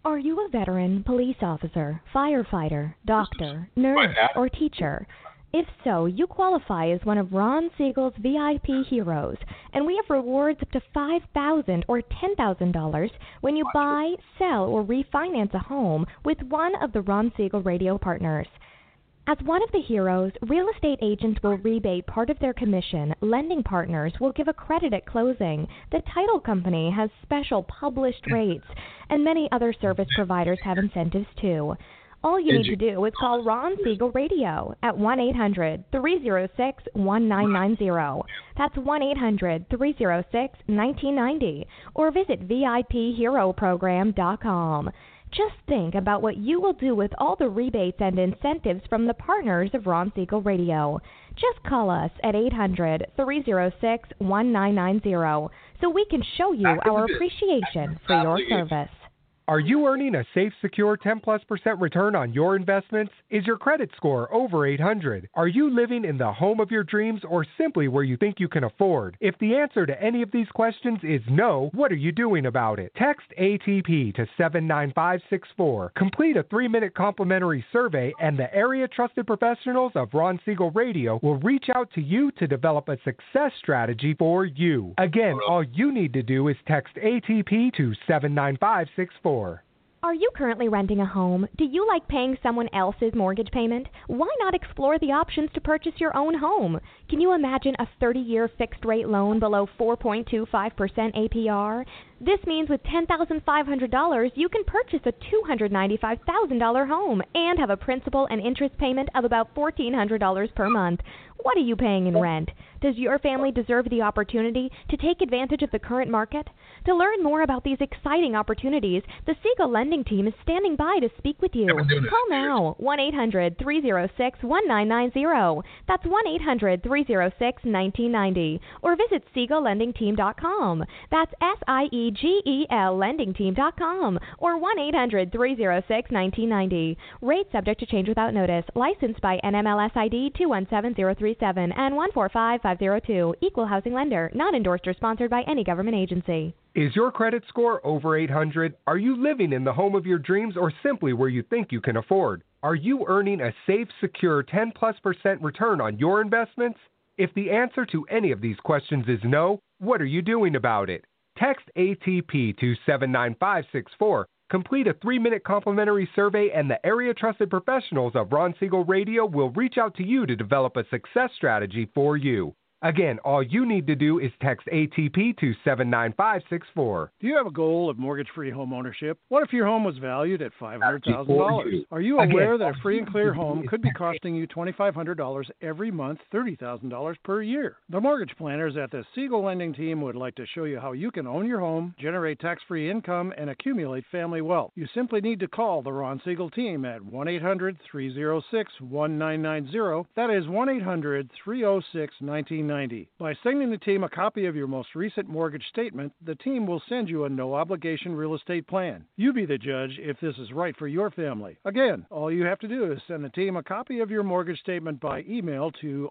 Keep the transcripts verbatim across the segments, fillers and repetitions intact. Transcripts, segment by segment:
Are you a veteran, police officer, firefighter, doctor, nurse, or teacher? If so, you qualify as one of Ron Siegel's V I P heroes, and we have rewards up to five thousand dollars or ten thousand dollars when you buy, sell, or refinance a home with one of the Ron Siegel radio partners. As one of the heroes, real estate agents will rebate part of their commission, lending partners will give a credit at closing, the title company has special published rates, and many other service providers have incentives too. All you need to do is call Ron Siegel Radio at one eight hundred three oh six one nine nine oh. That's one eight hundred three oh six one nine nine oh, or visit V I P hero program dot com. Just think about what you will do with all the rebates and incentives from the partners of Ron Siegel Radio. Just call us at eight hundred three oh six one nine nine oh so we can show you our appreciation for your service. Are you earning a safe, secure ten plus percent return on your investments? Is your credit score over eight hundred? Are you living in the home of your dreams or simply where you think you can afford? If the answer to any of these questions is no, what are you doing about it? Text A T P to seven nine five six four. Complete a three-minute complimentary survey and the area trusted professionals of Ron Siegel Radio will reach out to you to develop a success strategy for you. Again, all you need to do is text A T P to seven nine five six four. Are you currently renting a home? Do you like paying someone else's mortgage payment? Why not explore the options to purchase your own home? Can you imagine a thirty-year fixed-rate loan below four point two five percent A P R? This means with ten thousand five hundred dollars, you can purchase a two hundred ninety-five thousand dollars home and have a principal and interest payment of about fourteen hundred dollars per month. What are you paying in rent? Does your family deserve the opportunity to take advantage of the current market? To learn more about these exciting opportunities, the Siegel Lending Team is standing by to speak with you. Call now, one eight hundred three oh six one nine nine oh. That's one eight hundred three oh six one nine nine oh. Or visit Siegel Lending Team dot com. That's S I E G E L Lending Team dot com. Or one eight hundred three oh six one nine nine oh. Rates subject to change without notice. Licensed by N M L S I D two one seven zero three seven and one four five five zero two. Equal housing lender. Not endorsed or sponsored by any government agency. Is your credit score over eight hundred? Are you living in the home of your dreams or simply where you think you can afford? Are you earning a safe, secure ten plus percent return on your investments? If the answer to any of these questions is no, what are you doing about it? Text A T P to seven nine five six four. Complete a three-minute complimentary survey and the area trusted professionals of Ron Siegel Radio will reach out to you to develop a success strategy for you. Again, all you need to do is text A T P to seven nine five six four. Do you have a goal of mortgage-free home ownership? What if your home was valued at five hundred thousand dollars? Are you aware Again, that a free and clear home could be costing you twenty-five hundred dollars every month, thirty thousand dollars per year? The mortgage planners at the Siegel Lending Team would like to show you how you can own your home, generate tax-free income, and accumulate family wealth. You simply need to call the Ron Siegel Team at one eight hundred three oh six one nine nine oh. That is one eight hundred three oh six one nine nine oh. By sending the team a copy of your most recent mortgage statement, the team will send you a no-obligation real estate plan. You be the judge if this is right for your family. Again, all you have to do is send the team a copy of your mortgage statement by email to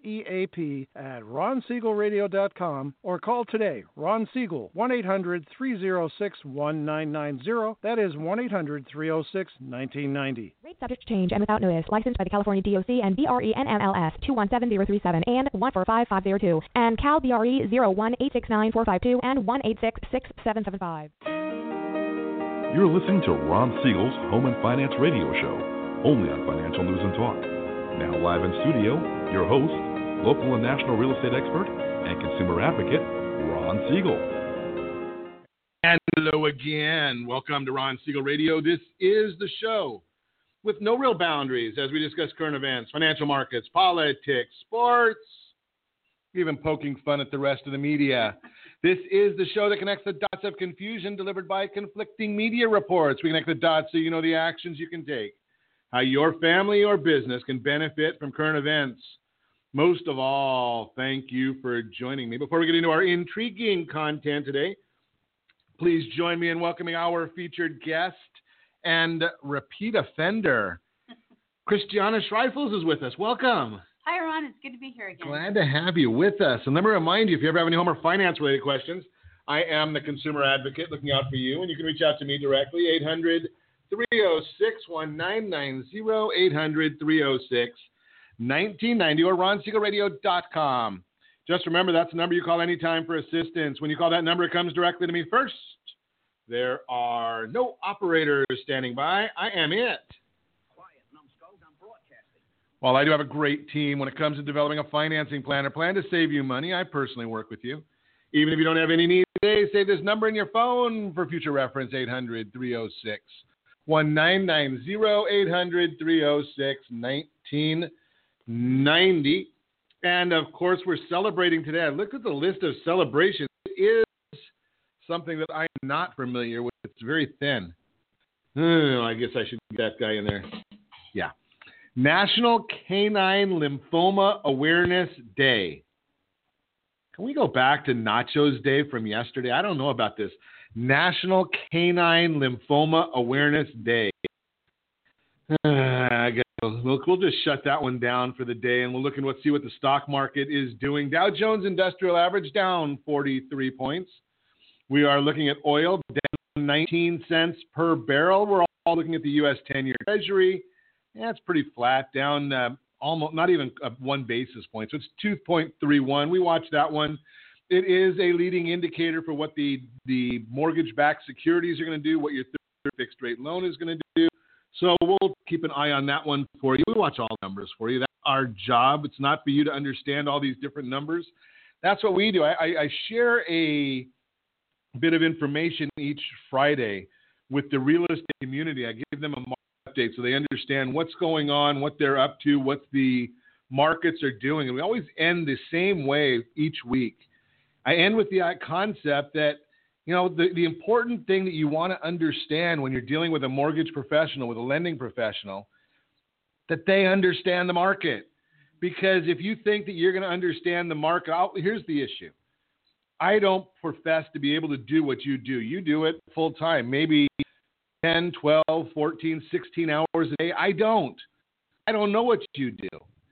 reap at ron siegel radio dot com or call today, Ron Siegel, one eight hundred three oh six one nine nine oh. That is one eight hundred three oh six one nine nine oh. Rate subject to change and without notice. Licensed by the California D O C and B R E N M L S two one seven zero three seven and one four five five zero two and Cal B R E zero one eight six nine four five two and one eight six six seven seven five. You're listening to Ron Siegel's Home and Finance Radio Show, only on Financial News and Talk. Now live in studio, your host, local and national real estate expert and consumer advocate, Ron Siegel. And hello again. Welcome to Ron Siegel Radio. This is the show with no real boundaries as we discuss current events, financial markets, politics, sports, even poking fun at the rest of the media. This is the show that connects the dots of confusion delivered by conflicting media reports. We connect the dots so you know the actions you can take, how your family or business can benefit from current events. Most of all, thank you for joining me. Before we get into our intriguing content today, please join me in welcoming our featured guest and repeat offender. Christiana Schreifels is with us. Welcome. Hi, Ron. It's good to be here again. Glad to have you with us. And let me remind you, if you ever have any home or finance-related questions, I am the consumer advocate looking out for you, and you can reach out to me directly, eight hundred, three oh six, one nine nine zero, eight hundred, three oh six, nineteen ninety, or ron siegel radio dot com. Just remember, that's the number you call anytime for assistance. When you call that number, it comes directly to me first. There are no operators standing by. I am it. While I do have a great team when it comes to developing a financing plan or plan to save you money, I personally work with you. Even if you don't have any needs today, save this number in your phone for future reference, eight hundred, three oh six, one nine nine zero, eight hundred, three oh six, nineteen ninety. And, of course, we're celebrating today. I looked at the list of celebrations. It is something that I am not familiar with. It's very thin. Oh, I guess I should get that guy in there. Yeah. National Canine Lymphoma Awareness Day. Can we go back to Nacho's Day from yesterday? I don't know about this. National Canine Lymphoma Awareness Day. Uh, I guess we'll, we'll just shut that one down for the day, and we'll look and see what the stock market is doing. Dow Jones Industrial Average down forty-three points. We are looking at oil down nineteen cents per barrel. We're all looking at the U S ten-year Treasury. Yeah, it's pretty flat, down uh, almost not even uh, one basis point. So it's two point three one. We watch that one. It is a leading indicator for what the, the mortgage-backed securities are going to do, what your fixed-rate loan is going to do. So we'll keep an eye on that one for you. We watch all numbers for you. That's our job. It's not for you to understand all these different numbers. That's what we do. I, I, I share a bit of information each Friday with the real estate community. I give them a market update so they understand what's going on, what they're up to, what the markets are doing. And we always end the same way each week. I end with the concept that, you know, the, the important thing that you want to understand when you're dealing with a mortgage professional, with a lending professional, that they understand the market. Because if you think that you're going to understand the market, I'll, here's the issue. I don't profess to be able to do what you do. You do it full time, maybe ten, twelve, fourteen, sixteen hours a day. I don't. I don't know what you do.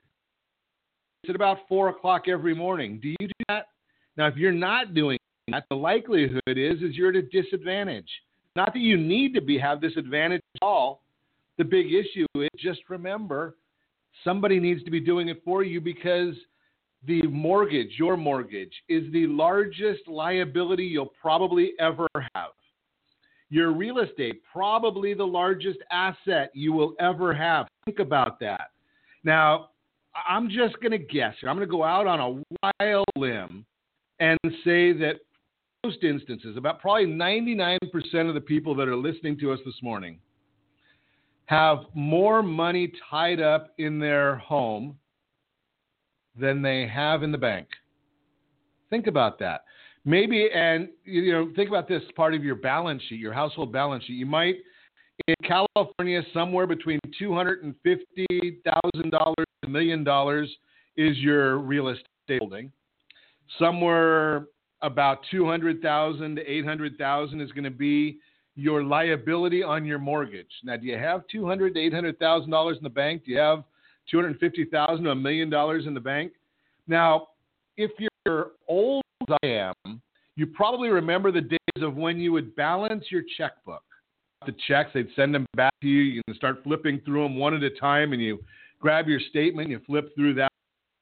It's at about four o'clock every morning. Do you do that? Now, if you're not doing that, the likelihood is, is you're at a disadvantage. Not that you need to be have this advantage at all. The big issue is just remember, somebody needs to be doing it for you because the mortgage, your mortgage, is the largest liability you'll probably ever have. Your real estate, probably the largest asset you will ever have. Think about that. Now, I'm just going to guess here. I'm going to go out on a wild limb and say that most instances, about probably ninety-nine percent of the people that are listening to us this morning have more money tied up in their home than they have in the bank. Think about that. Maybe, and you know, think about this part of your balance sheet, your household balance sheet. You might, in California, somewhere between two hundred fifty thousand dollars to a million dollars is your real estate holding. Somewhere about two hundred thousand dollars to eight hundred thousand dollars is going to be your liability on your mortgage. Now, do you have two hundred thousand dollars to eight hundred thousand dollars in the bank? Do you have two hundred fifty thousand dollars to a million dollars in the bank? Now, if you're old as I am, you probably remember the days of when you would balance your checkbook. The checks, they'd send them back to you. You can start flipping through them one at a time, and you grab your statement, you flip through that.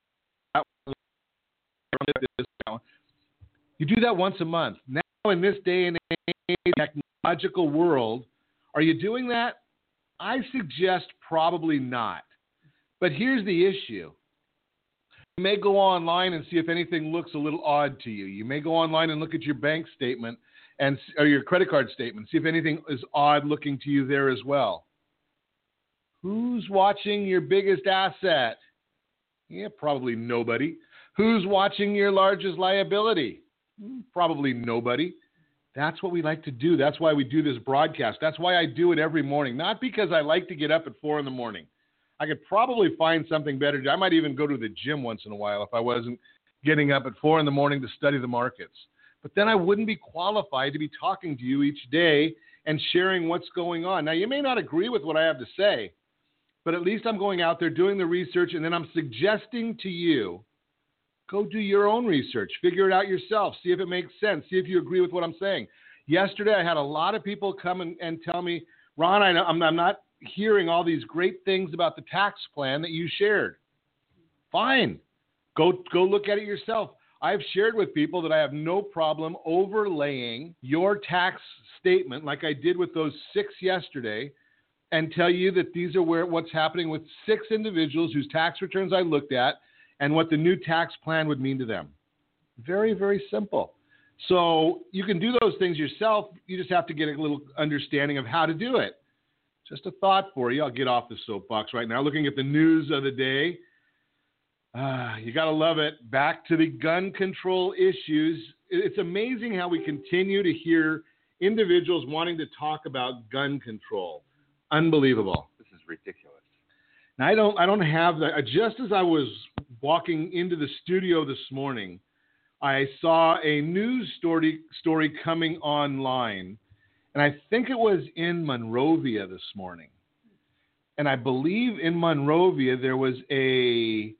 You do that once a month. Now, in this day and age, technological world, are you doing that? I suggest probably not. But here's the issue. You may go online and see if anything looks a little odd to you. You may go online and look at your bank statement and or your credit card statement, see if anything is odd looking to you there as well. Who's watching your biggest asset? Yeah, probably nobody. Who's watching your largest liability? Probably nobody. That's what we like to do. That's why we do this broadcast. That's why I do it every morning. Not because I like to get up at four in the morning. I could probably find something better to do. I might even go to the gym once in a while if I wasn't getting up at four in the morning to study the markets. But then I wouldn't be qualified to be talking to you each day and sharing what's going on. Now, you may not agree with what I have to say, but at least I'm going out there doing the research, and then I'm suggesting to you Go do your own research. Figure it out yourself. See if it makes sense. See if you agree with what I'm saying. Yesterday, I had a lot of people come and, and tell me, Ron, I know, I'm, I'm not hearing all these great things about the tax plan that you shared. Fine. Go, go look at it yourself. I've shared with people that I have no problem overlaying your tax statement like I did with those six yesterday and tell you that these are where what's happening with six individuals whose tax returns I looked at and what the new tax plan would mean to them. Very, very simple. So you can do those things yourself. You just have to get a little understanding of how to do it. Just a thought for you. I'll get off the soapbox right now. Looking at the news of the day, uh, you got to love it. Back to the gun control issues. It's amazing how we continue to hear individuals wanting to talk about gun control. Unbelievable. This is ridiculous. Now, I don't, I don't have that. Just as I was walking into the studio this morning, I saw a news story story coming online, and I think it was in Monrovia this morning. And I believe in Monrovia there was a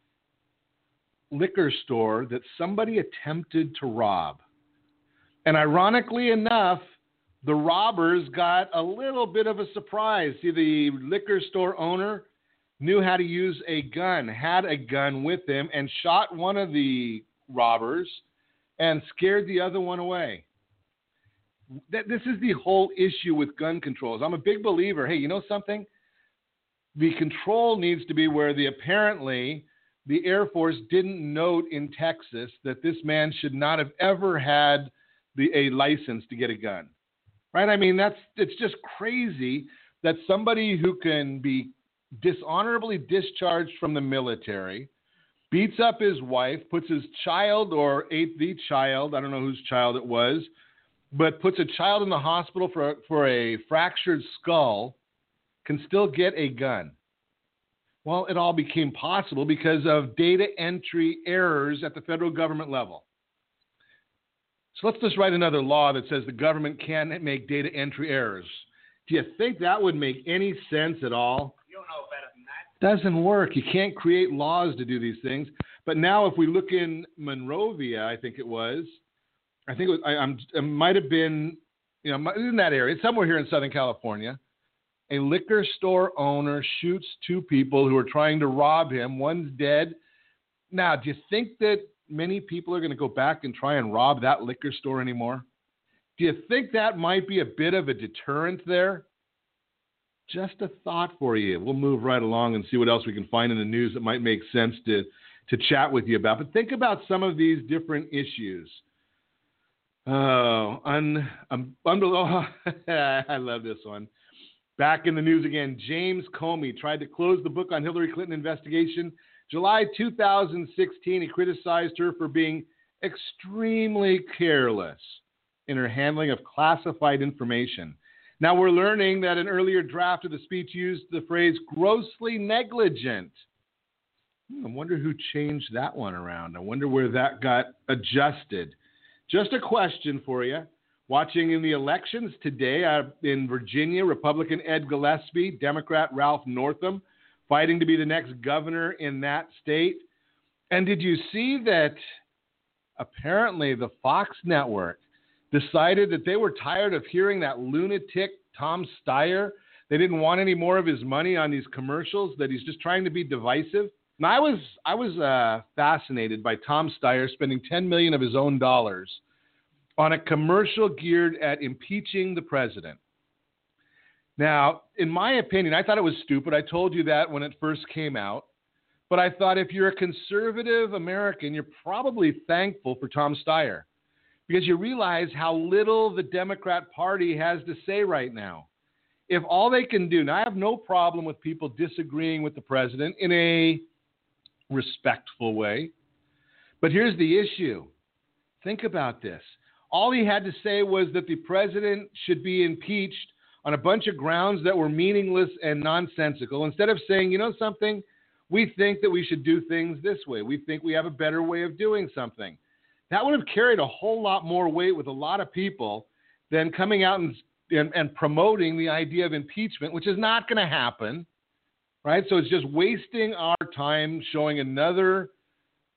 liquor store that somebody attempted to rob. And ironically enough, the robbers got a little bit of a surprise. See, the liquor store owner knew how to use a gun, had a gun with him, and shot one of the robbers and scared the other one away. That this is the whole issue with gun controls. I'm a big believer. Hey, you know something? The control needs to be where the apparently the Air Force didn't note in Texas that this man should not have ever had the a license to get a gun. Right? I mean, that's it's just crazy that somebody who can be dishonorably discharged from the military, beats up his wife, puts his child or ate the child, I don't know whose child it was, but puts a child in the hospital for, for a fractured skull, can still get a gun. Well, it all became possible because of data entry errors at the federal government level. So let's just write another law that says the government can't make data entry errors. Do you think that would make any sense at all? You don't know better than that. Doesn't work. You can't create laws to do these things. But now if we look in Monrovia, I think it was, I think it, was, I, I'm, it might have been, you know, in that area, somewhere here in Southern California, a liquor store owner shoots two people who are trying to rob him. One's dead. Now, do you think that many people are going to go back and try and rob that liquor store anymore? Do you think that might be a bit of a deterrent there? Just a thought for you. We'll move right along and see what else we can find in the news that might make sense to, to chat with you about. But think about some of these different issues. Oh, un, um, unbelievable. I love this one. Back in the news again, James Comey tried to close the book on Hillary Clinton investigation. July two thousand sixteen, he criticized her for being extremely careless in her handling of classified information. Now we're learning that an earlier draft of the speech used the phrase grossly negligent. I wonder who changed that one around. I wonder where that got adjusted. Just a question for you. Watching in the elections today uh, in Virginia, Republican Ed Gillespie, Democrat Ralph Northam, fighting to be the next governor in that state. And did you see that apparently the Fox network decided that they were tired of hearing that lunatic Tom Steyer? They didn't want any more of his money on these commercials, that he's just trying to be divisive. And I was I was uh, fascinated by Tom Steyer spending ten million dollars of his own dollars on a commercial geared at impeaching the president. Now, in my opinion, I thought it was stupid. I told you that when it first came out. But I thought if you're a conservative American, you're probably thankful for Tom Steyer, because you realize how little the Democrat Party has to say right now. If all they can do, now I have no problem with people disagreeing with the president in a respectful way, but here's the issue. Think about this. All he had to say was that the president should be impeached on a bunch of grounds that were meaningless and nonsensical, instead of saying, you know something, we think that we should do things this way. We think we have a better way of doing something. That would have carried a whole lot more weight with a lot of people than coming out and, and, and promoting the idea of impeachment, which is not going to happen, right? So it's just wasting our time showing another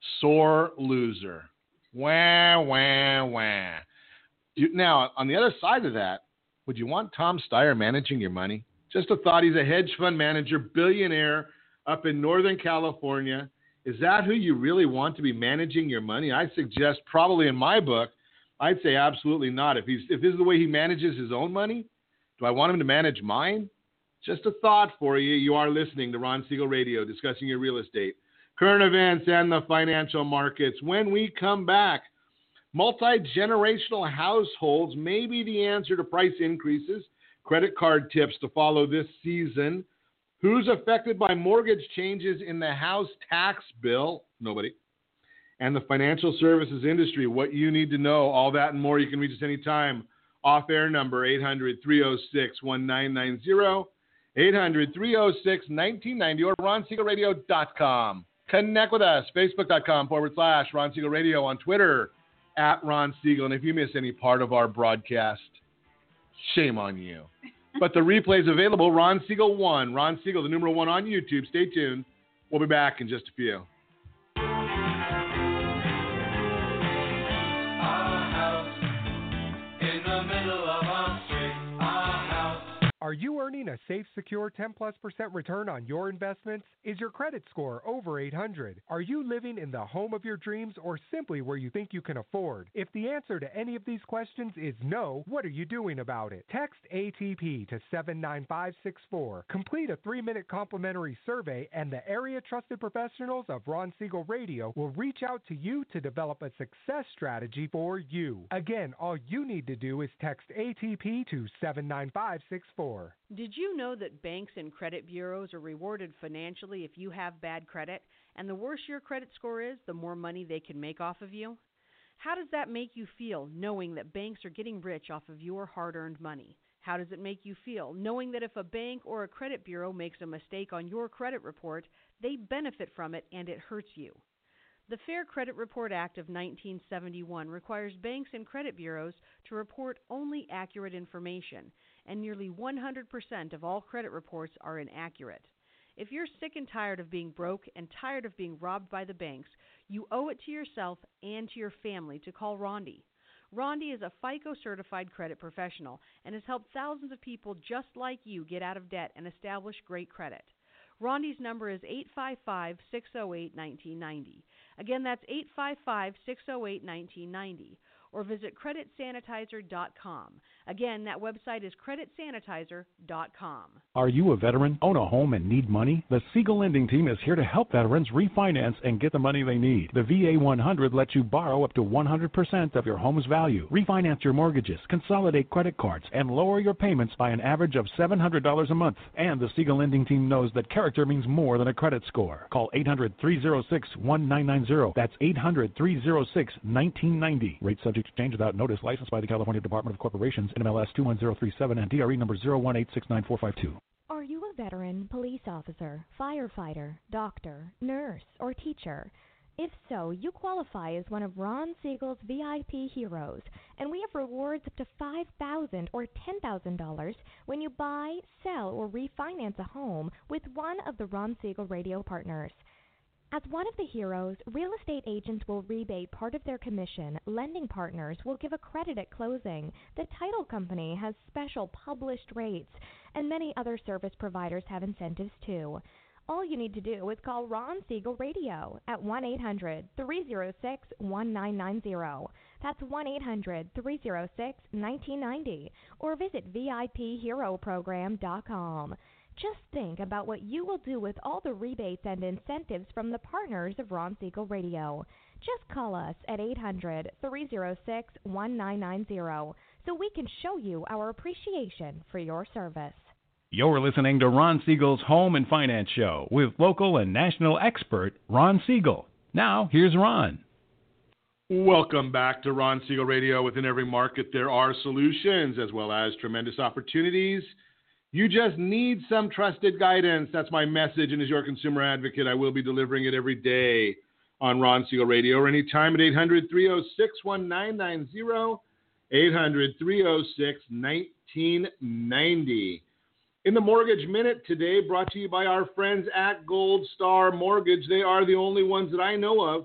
Sore loser. Wah, wah, wah. You, now, on the other side of that, would you want Tom Steyer managing your money? Just a thought. He's a hedge fund manager, billionaire up in Northern California. Is that who you really want to be managing your money? I suggest probably in my book, I'd say absolutely not. If he's if this is the way he manages his own money, do I want him to manage mine? Just a thought for you. You are listening to Ron Siegel Radio, discussing your real estate, current events, and the financial markets. When we come back, multi-generational households may be the answer to price increases, credit card tips to follow this season. Who's affected by mortgage changes in the house tax bill? Nobody. And the financial services industry, what you need to know, all that and more. You can reach us anytime. Off-air number, eight hundred, three oh six, nineteen ninety, eight hundred, three oh six, nineteen ninety, or ron siegel radio dot com. Connect with us, facebook.com forward slash Ron Siegel Radio, on Twitter, at Ron Siegel. And if you miss any part of our broadcast, shame on you. But the replay is available, Ron Siegel one. Ron Siegel, the numeral one on YouTube. Stay tuned. We'll be back in just a few. Are you earning a safe, secure ten plus percent return on your investments? Is your credit score over eight hundred? Are you living in the home of your dreams or simply where you think you can afford? If the answer to any of these questions is no, what are you doing about it? Text A T P to seven nine five six four. Complete a three-minute complimentary survey, and the area trusted professionals of Ron Siegel Radio will reach out to you to develop a success strategy for you. Again, all you need to do is text A T P to seven nine five six four. Did you know that banks and credit bureaus are rewarded financially if you have bad credit? And the worse your credit score is, the more money they can make off of you? How does that make you feel, knowing that banks are getting rich off of your hard-earned money? How does it make you feel, knowing that if a bank or a credit bureau makes a mistake on your credit report, they benefit from it and it hurts you? The Fair Credit Report Act of nineteen seventy-one requires banks and credit bureaus to report only accurate information, and nearly one hundred percent of all credit reports are inaccurate. If you're sick and tired of being broke and tired of being robbed by the banks, you owe it to yourself and to your family to call Rondi. Rondi is a FICO-certified credit professional and has helped thousands of people just like you get out of debt and establish great credit. Rondi's number is eight five five, six oh eight, nineteen ninety. Again, that's eight five five, six oh eight, nineteen ninety. Or visit credit sanitizer dot com. Again, that website is credit sanitizer dot com. Are you a veteran, own a home, and need money? The Siegel Lending Team is here to help veterans refinance and get the money they need. The V A one hundred lets you borrow up to one hundred percent of your home's value, refinance your mortgages, consolidate credit cards, and lower your payments by an average of seven hundred dollars a month. And the Siegel Lending Team knows that character means more than a credit score. Call eight hundred, three oh six, nineteen ninety. That's eight hundred, three oh six, nineteen ninety. Rate subject to change without notice. Licensed by the California Department of Corporations, N M L S two one zero three seven, and D R E number zero one eight six nine four five two. Are you a veteran, police officer, firefighter, doctor, nurse, or teacher? If so, you qualify as one of Ron Siegel's V I P heroes, and we have rewards up to five thousand dollars or ten thousand dollars when you buy, sell, or refinance a home with one of the Ron Siegel Radio partners. As one of the heroes, real estate agents will rebate part of their commission, lending partners will give a credit at closing, the title company has special published rates, and many other service providers have incentives too. All you need to do is call Ron Siegel Radio at one eight hundred, three oh six, nineteen ninety. That's one eight hundred, three oh six, nineteen ninety, or visit V I P hero program dot com. Just think about what you will do with all the rebates and incentives from the partners of Ron Siegel Radio. Just call us at eight hundred, three oh six, nineteen ninety so we can show you our appreciation for your service. You're listening to Ron Siegel's Home and Finance Show with local and national expert Ron Siegel. Now, here's Ron. Welcome back to Ron Siegel Radio. Within every market, there are solutions as well as tremendous opportunities. You just need some trusted guidance. That's my message, and as your consumer advocate, I will be delivering it every day on Ron Siegel Radio or anytime at eight hundred, three oh six, nineteen ninety, eight hundred, three oh six, nineteen ninety. In the Mortgage Minute today, brought to you by our friends at Gold Star Mortgage. They are the only ones that I know of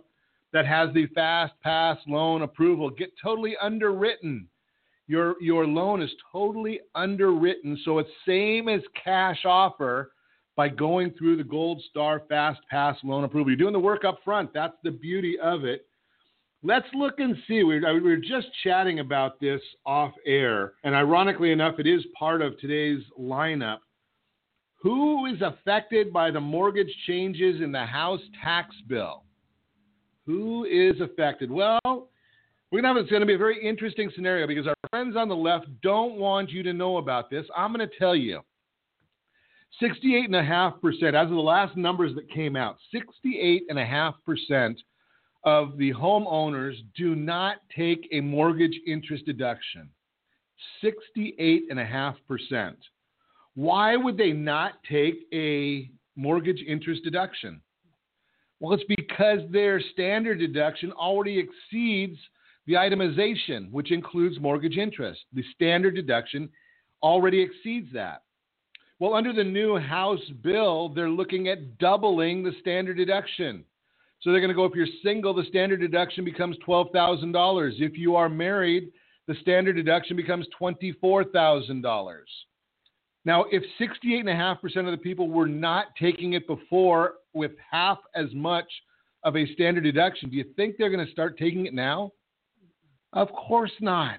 that has the fast pass loan approval get totally underwritten. Your your loan is totally underwritten, so it's same as cash offer by going through the Gold Star Fast Pass loan approval. You're doing the work up front. That's the beauty of it. Let's look and see. We were, we were just chatting about this off air, and ironically enough, it is part of today's lineup. Who is affected by the mortgage changes in the House tax bill? Who is affected? Well, we're gonna have, it's going to be a very interesting scenario because our friends on the left don't want you to know about this. I'm going to tell you. sixty-eight point five percent, as of the last numbers that came out, sixty-eight point five percent of the homeowners do not take a mortgage interest deduction. sixty-eight point five percent. Why would they not take a mortgage interest deduction? Well, it's because their standard deduction already exceeds the itemization, which includes mortgage interest. The standard deduction already exceeds that. Well, under the new House bill, they're looking at doubling the standard deduction. So they're going to go, if you're single, the standard deduction becomes twelve thousand dollars. If you are married, the standard deduction becomes twenty-four thousand dollars. Now, if sixty-eight point five percent of the people were not taking it before with half as much of a standard deduction, do you think they're going to start taking it now? Of course not.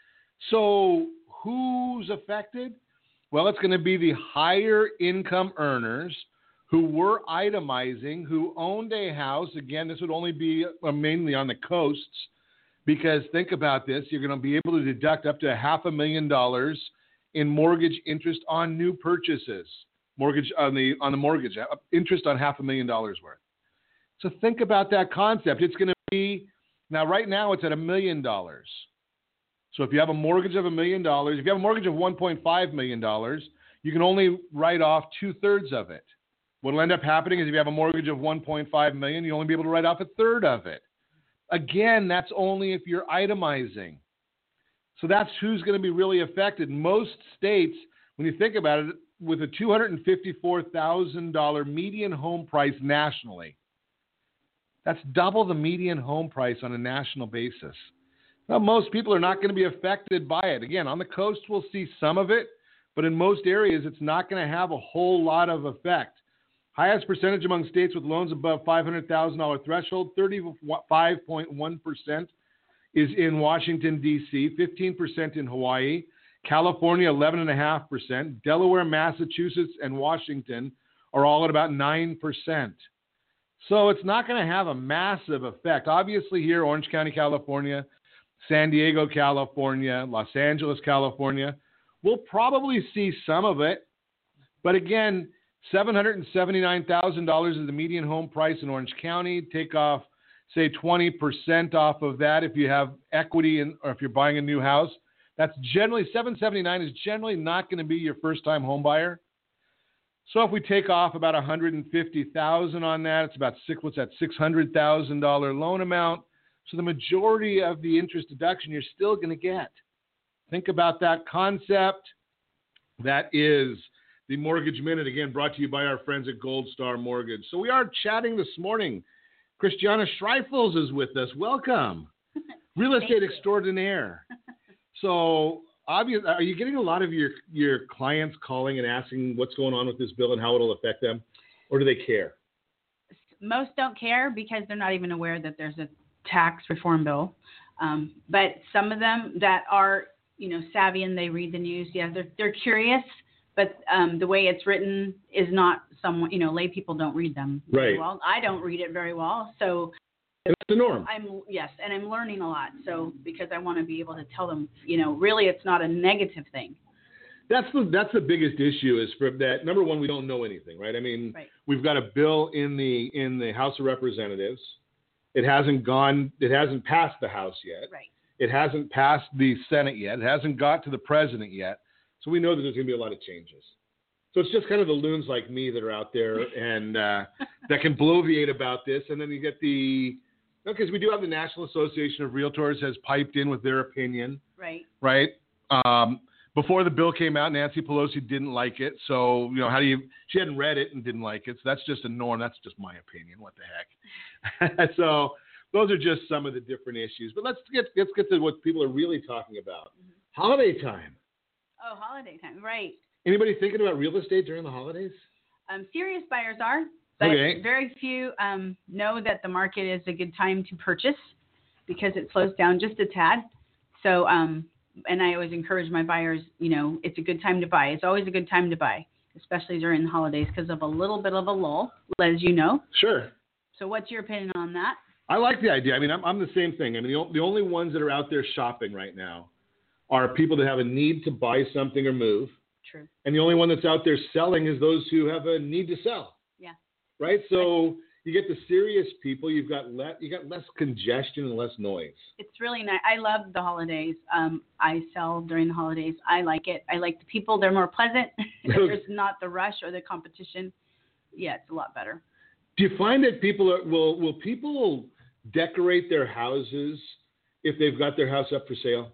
So who's affected? Well, it's going to be the higher income earners who were itemizing, who owned a house. Again, this would only be mainly on the coasts because think about this. You're going to be able to deduct up to half a million dollars in mortgage interest on new purchases. Mortgage on the on the mortgage, interest on half a million dollars worth. So think about that concept. It's going to be, now right now it's at a million dollars. So if you have a mortgage of a million dollars, if you have a mortgage of one point five million dollars, you can only write off two-thirds of it. What will end up happening is if you have a mortgage of one point five million dollars, you'll only be able to write off a third of it. Again, that's only if you're itemizing. So that's who's going to be really affected. Most states, when you think about it, with a two hundred fifty-four thousand dollars median home price nationally, that's double the median home price on a national basis. Now, most people are not going to be affected by it. Again, on the coast, we'll see some of it, but in most areas, it's not going to have a whole lot of effect. Highest percentage among states with loans above five hundred thousand dollars threshold, thirty-five point one percent is in Washington, D C, fifteen percent in Hawaii, California, eleven point five percent, Delaware, Massachusetts, and Washington are all at about nine percent. So it's not going to have a massive effect. Obviously here, Orange County, California, San Diego, California, Los Angeles, California, we'll probably see some of it. But again, seven hundred seventy-nine thousand dollars is the median home price in Orange County. Take off, say, twenty percent off of that if you have equity in, or if you're buying a new house. That's generally, seven hundred seventy-nine dollars is generally not going to be your first-time home buyer. So if we take off about one hundred fifty thousand dollars on that, it's about six, what's that, six hundred thousand dollars loan amount. So the majority of the interest deduction you're still going to get. Think about that concept. That is the Mortgage Minute, again, brought to you by our friends at Gold Star Mortgage. So we are chatting this morning. Christiana Schreifels is with us. Welcome. Real estate extraordinaire. So obviously, are you getting a lot of your, your clients calling and asking what's going on with this bill and how it'll affect them? Or do they care? Most don't care because they're not even aware that there's a tax reform bill. Um, but some of them that are, you know, savvy and they read the news, yeah, they're, they're curious. But um, the way it's written is not someone, you know, lay people don't read them very right. well. I don't read it very well. So it's the norm. I'm yes, and I'm learning a lot. So because I want to be able to tell them, you know, really it's not a negative thing. That's the that's the biggest issue is for that. Number one, we don't know anything, right? I mean, right. We've got a bill in the in the House of Representatives. It hasn't gone. It hasn't passed the House yet. Right. It hasn't passed the Senate yet. It hasn't got to the president yet. So we know that there's going to be a lot of changes. So it's just kind of the loons like me that are out there and uh, that can bloviate about this. And then you get the, because we do have the National Association of Realtors has piped in with their opinion. Right. Right. Um, before the bill came out, Nancy Pelosi didn't like it. So, you know, how do you, she hadn't read it and didn't like it. So that's just a norm. That's just my opinion. What the heck? So those are just some of the different issues. But let's get let's get to what people are really talking about. Mm-hmm. Holiday time. Oh, holiday time, right. Anybody thinking about real estate during the holidays? Um, serious buyers are, but okay. very few um, know that the market is a good time to purchase because it slows down just a tad. So, um, and I always encourage my buyers, you know, it's a good time to buy. It's always a good time to buy, especially during the holidays because of a little bit of a lull, as you know. Sure. So what's your opinion on that? I like the idea. I mean, I'm, I'm the same thing. I mean, the, the only ones that are out there shopping right now are people that have a need to buy something or move. True. And the only one that's out there selling is those who have a need to sell. Yeah. Right? So you get the serious people, you've got le- you got less congestion and less noise. It's really nice. I love the holidays. Um, I sell during the holidays. I like it. I like the people. They're more pleasant. There's not the rush or the competition. Yeah, it's a lot better. Do you find that people are, will will people decorate their houses if they've got their house up for sale?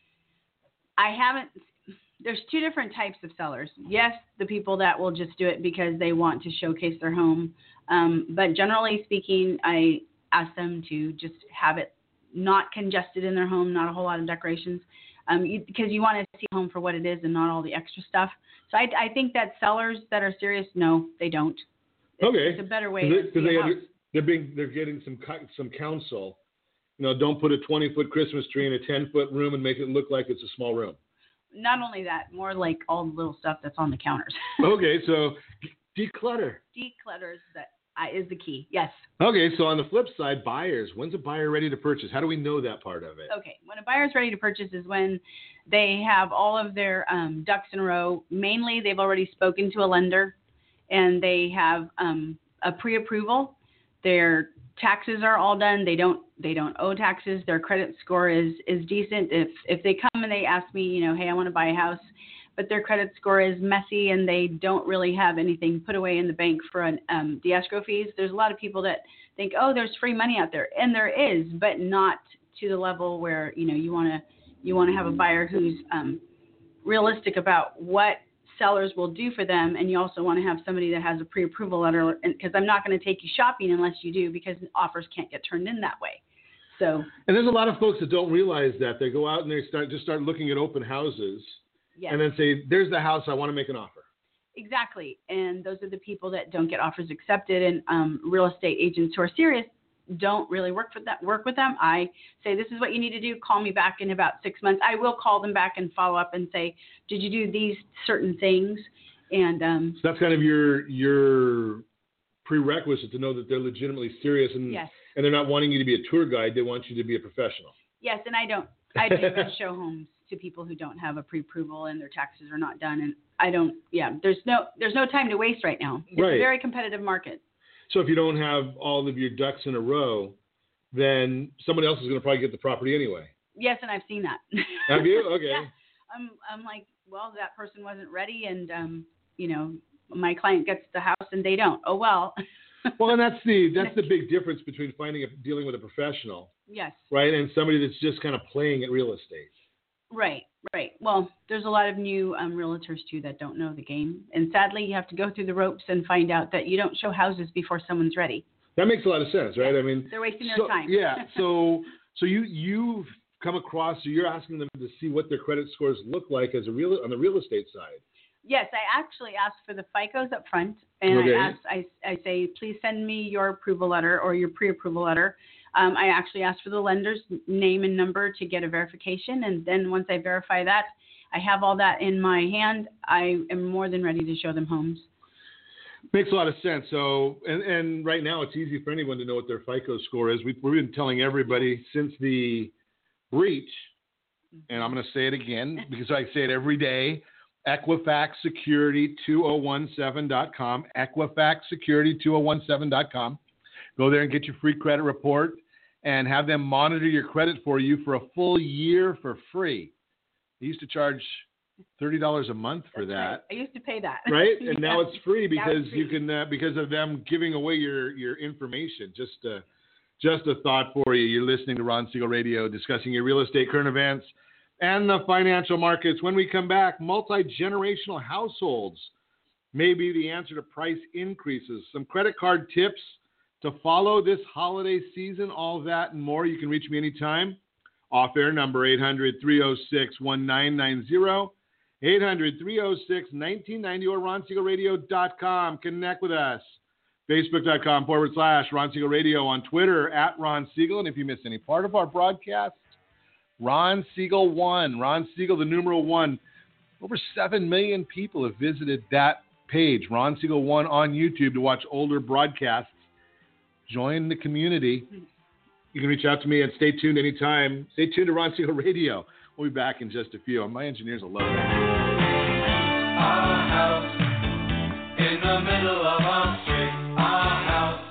I haven't. There's two different types of sellers. Yes, the people that will just do it because they want to showcase their home. Um, but generally speaking, I ask them to just have it not congested in their home, not a whole lot of decorations, um, you, because you want to see a home for what it is and not all the extra stuff. So I, I think that sellers that are serious, no, they don't. It's, okay. It's a better way to they, see they, a house. They're, being, they're getting some some counsel. You know, don't put a twenty-foot Christmas tree in a ten-foot room and make it look like it's a small room. Not only that, more like all the little stuff that's on the counters. Okay, so declutter. Declutter is the, uh, is the key, yes. Okay, so on the flip side, buyers. When's a buyer ready to purchase? How do we know that part of it? Okay, when a buyer's ready to purchase is when they have all of their um, ducks in a row. Mainly, they've already spoken to a lender, and they have um, a pre-approval. Their taxes are all done. They don't they don't owe taxes. Their credit score is is decent. If if they come and they ask me, you know, hey, I want to buy a house, but their credit score is messy and they don't really have anything put away in the bank for an, um, the escrow fees. There's a lot of people that think, oh, there's free money out there, and there is, but not to the level where you know you want to you want to have a buyer who's um, realistic about what sellers will do for them, and you also want to have somebody that has a pre-approval letter, because I'm not going to take you shopping unless you do, because offers can't get turned in that way. So, and there's a lot of folks that don't realize that. They go out and they start just start looking at open houses, yes. and then say, "There's the house. I want to make an offer." Exactly, and those are the people that don't get offers accepted, and um, real estate agents who are serious don't really work for that. Work with them. I say, this is what you need to do. Call me back in about six months. I will call them back and follow up and say, did you do these certain things? And um, so that's kind of your your prerequisite to know that they're legitimately serious, and yes. and they're not wanting you to be a tour guide. They want you to be a professional. Yes, and I don't. I don't even show homes to people who don't have a pre-approval and their taxes are not done. And I don't. Yeah, there's no there's no time to waste right now. It's right. a very competitive market. So if you don't have all of your ducks in a row, then somebody else is going to probably get the property anyway. Yes, and I've seen that. Have you? Okay. Yeah. I'm, I'm like, well, that person wasn't ready, and, um, you know, my client gets the house and they don't. Oh, well. Well, and that's the that's the big difference between finding a, dealing with a professional. Yes. Right, and somebody that's just kind of playing at real estate. Right, right. Well, there's a lot of new um, realtors, too, that don't know the game. And sadly, you have to go through the ropes and find out that you don't show houses before someone's ready. That makes a lot of sense, right? I mean, they're wasting so, their time. Yeah. So so you, you've come across, so you're asking them to see what their credit scores look like as a real on the real estate side. Yes, I actually ask for the F I C Os up front. And okay. I, ask, I, I say, please send me your approval letter or your pre-approval letter. Um, I actually ask for the lender's name and number to get a verification. And then once I verify that, I have all that in my hand. I am more than ready to show them homes. Makes a lot of sense. So, and, and right now it's easy for anyone to know what their FICO score is. We've, we've been telling everybody since the breach, and I'm going to say it again because I say it every day, Equifax Security two oh one seven dot com, Equifax Security two oh one seven dot com. Go there and get your free credit report and have them monitor your credit for you for a full year for free. They used to charge thirty dollars a month for That's that. Right. I used to pay that. Right? And yeah. now it's free because free. you can uh, because of them giving away your, your information. Just uh, just a thought for you. You're listening to Ron Siegel Radio, discussing your real estate current events and the financial markets. When we come back, multi-generational households may be the answer to price increases. Some credit card tips to follow this holiday season. All that and more. You can reach me anytime. Off-air number eight hundred, three oh six, nineteen ninety, eight hundred, three oh six, nineteen ninety, or ron siegel radio dot com. Connect with us. Facebook.com forward slash Ron Siegel Radio. On Twitter, at Ron Siegel. And if you miss any part of our broadcast, Ron Siegel one. Ron Siegel, the numeral one. Over seven million people have visited that page, Ron Siegel one, on YouTube to watch older broadcasts. Join the community. You can reach out to me and stay tuned anytime. Stay tuned to Ron Siegel Radio. We'll be back in just a few. My engineers will love that. Our house in the middle of our street. Our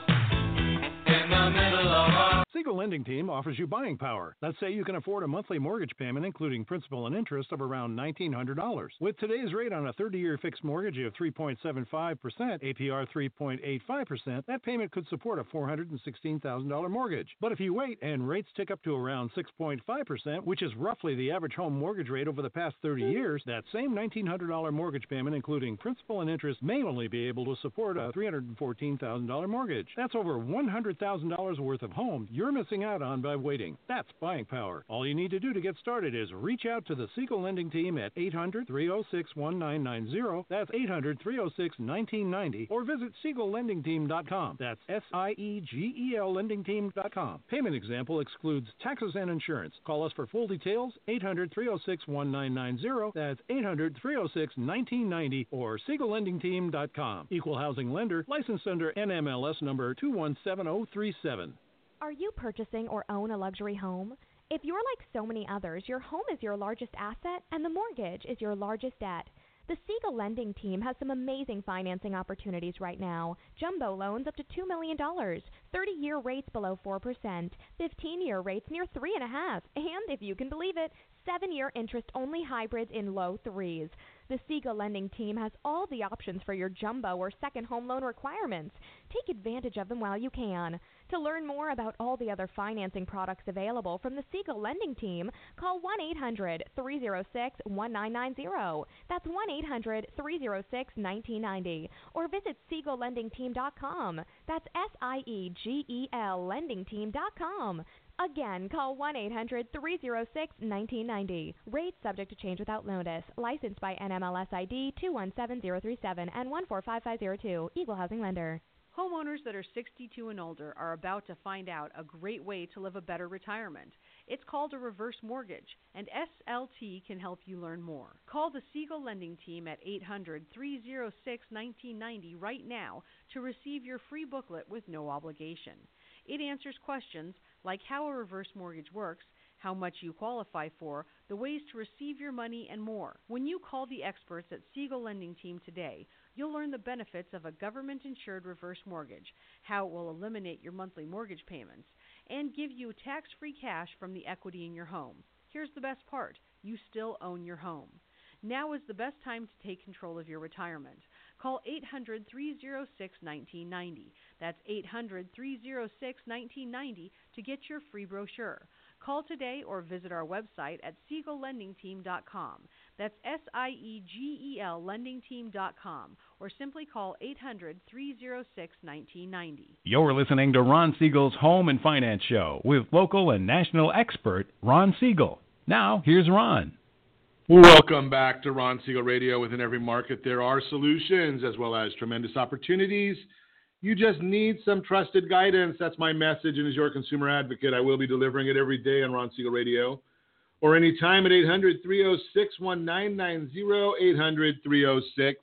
house in the middle of our Siegel Lending Team offers you buying power. Let's say you can afford a monthly mortgage payment, including principal and interest, of around nineteen hundred dollars. With today's rate on a thirty-year fixed mortgage of three point seven five percent, A P R three point eight five percent, that payment could support a four hundred sixteen thousand dollars mortgage. But if you wait and rates tick up to around six point five percent, which is roughly the average home mortgage rate over the past thirty years, that same nineteen hundred dollars mortgage payment, including principal and interest, may only be able to support a three hundred fourteen thousand dollars mortgage. That's over one hundred thousand dollars worth of home you're missing out on by waiting. That's buying power. All you need to do to get started is reach out to the Siegel Lending Team at eight hundred, three oh six, nineteen ninety. That's eight hundred, three oh six, nineteen ninety. Or visit siegel lending team dot com. That's S I E G E L lending team dot com. Payment example excludes taxes and insurance. Call us for full details, eight hundred, three oh six, nineteen ninety. That's eight hundred, three oh six, nineteen ninety or siegel lending team dot com. Equal housing lender, licensed under N M L S number two one seven zero three seven. Are you purchasing or own a luxury home? If you're like so many others, your home is your largest asset and the mortgage is your largest debt. The Siegel Lending Team has some amazing financing opportunities right now. Jumbo loans up to two million dollars, thirty-year rates below four percent, fifteen-year rates near three point five percent, and, if you can believe it, seven-year interest-only hybrids in low threes. The Siegel Lending Team has all the options for your jumbo or second home loan requirements. Take advantage of them while you can. To learn more about all the other financing products available from the Siegel Lending Team, call one eight hundred, three oh six, nineteen ninety. That's one eight hundred, three oh six, nineteen ninety. Or visit siegel lending team dot com. That's S I E G E L lending team dot com. Again, call one eight hundred, three oh six, nineteen ninety. Rates subject to change without notice. Licensed by N M L S I D two one seven zero three seven and one four five five zero two. Equal housing lender. Homeowners that are sixty-two and older are about to find out a great way to live a better retirement. It's called a reverse mortgage, and S L T can help you learn more. Call the Siegel Lending Team at eight hundred, three oh six, nineteen ninety right now to receive your free booklet with no obligation. It answers questions like how a reverse mortgage works, how much you qualify for, the ways to receive your money, and more. When you call the experts at Siegel Lending Team today, you'll learn the benefits of a government-insured reverse mortgage, how it will eliminate your monthly mortgage payments, and give you tax-free cash from the equity in your home. Here's the best part. You still own your home. Now is the best time to take control of your retirement. Call eight hundred, three oh six, nineteen ninety. That's eight hundred, three oh six, nineteen ninety to get your free brochure. Call today or visit our website at siegel lending team dot com. That's S I E G E L lending team dot com. Or simply call eight hundred, three oh six, nineteen ninety. You're listening to Ron Siegel's Home and Finance Show with local and national expert Ron Siegel. Now, here's Ron. Welcome back to Ron Siegel Radio. Within every market, there are solutions as well as tremendous opportunities. You just need some trusted guidance. That's my message, and as your consumer advocate, I will be delivering it every day on Ron Siegel Radio or anytime at eight hundred, three oh six, nineteen ninety, eight hundred, three oh six,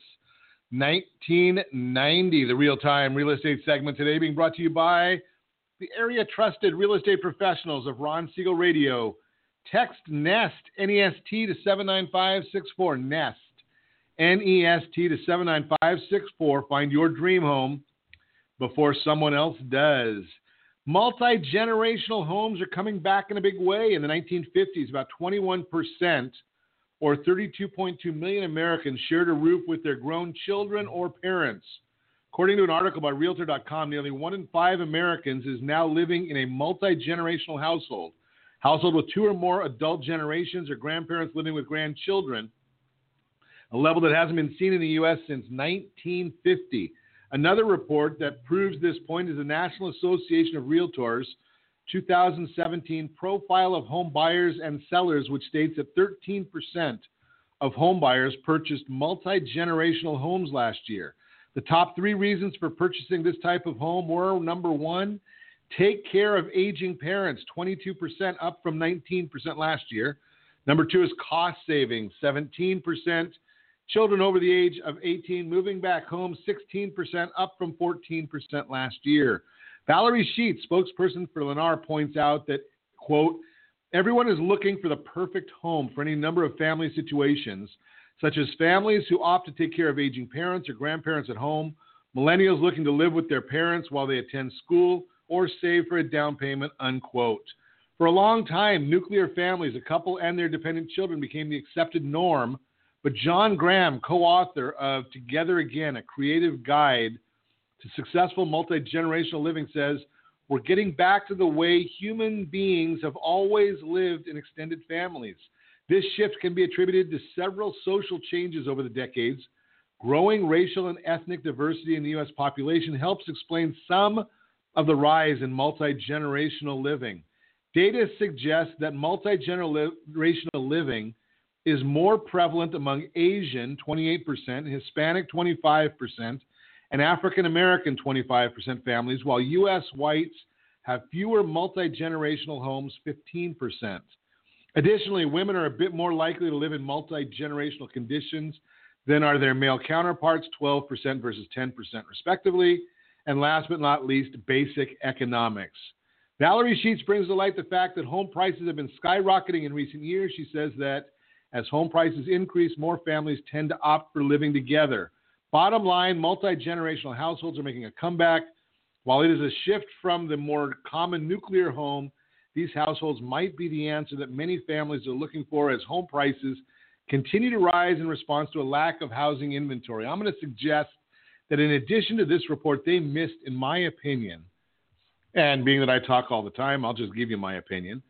nineteen ninety. The real-time real estate segment today being brought to you by the area trusted real estate professionals of Ron Siegel Radio. Text NEST, N E S T, to seven nine five six four, NEST, N E S T, to seven nine five six four. Find your dream home before someone else does. Multi-generational homes are coming back in a big way. In the nineteen fifties, about twenty-one percent, or thirty-two point two million Americans, shared a roof with their grown children or parents. According to an article by Realtor dot com, nearly one in five Americans is now living in a multi-generational household. Household with two or more adult generations or grandparents living with grandchildren, a level that hasn't been seen in the U S since nineteen fifty. Another report that proves this point is the National Association of Realtors two thousand seventeen Profile of Home Buyers and Sellers, which states that thirteen percent of home buyers purchased multi-generational homes last year. The top three reasons for purchasing this type of home were, number one, take care of aging parents, twenty-two percent up from nineteen percent last year. Number two is cost savings, seventeen percent. Children over the age of eighteen moving back home, sixteen percent up from fourteen percent last year. Valerie Sheets, spokesperson for Lennar, points out that, quote, everyone is looking for the perfect home for any number of family situations, such as families who opt to take care of aging parents or grandparents at home, millennials looking to live with their parents while they attend school, or save for a down payment, unquote. For a long time, nuclear families, a couple and their dependent children, became the accepted norm, but John Graham, co-author of Together Again, a creative guide to successful multi-generational living, says, we're getting back to the way human beings have always lived in extended families. This shift can be attributed to several social changes over the decades. Growing racial and ethnic diversity in the U S population helps explain some of the rise in multi-generational living. Data suggests that multi-generational living is more prevalent among Asian, twenty-eight percent, Hispanic, twenty-five percent, and African American, twenty-five percent families, while U S whites have fewer multi-generational homes, fifteen percent. Additionally, women are a bit more likely to live in multi-generational conditions than are their male counterparts, twelve percent versus ten percent respectively. And last but not least, basic economics. Valerie Sheets brings to light the fact that home prices have been skyrocketing in recent years. She says that as home prices increase, more families tend to opt for living together. Bottom line, multi-generational households are making a comeback. While it is a shift from the more common nuclear home, these households might be the answer that many families are looking for as home prices continue to rise in response to a lack of housing inventory. I'm going to suggest that in addition to this report, they missed, in my opinion, and being that I talk all the time, I'll just give you my opinion.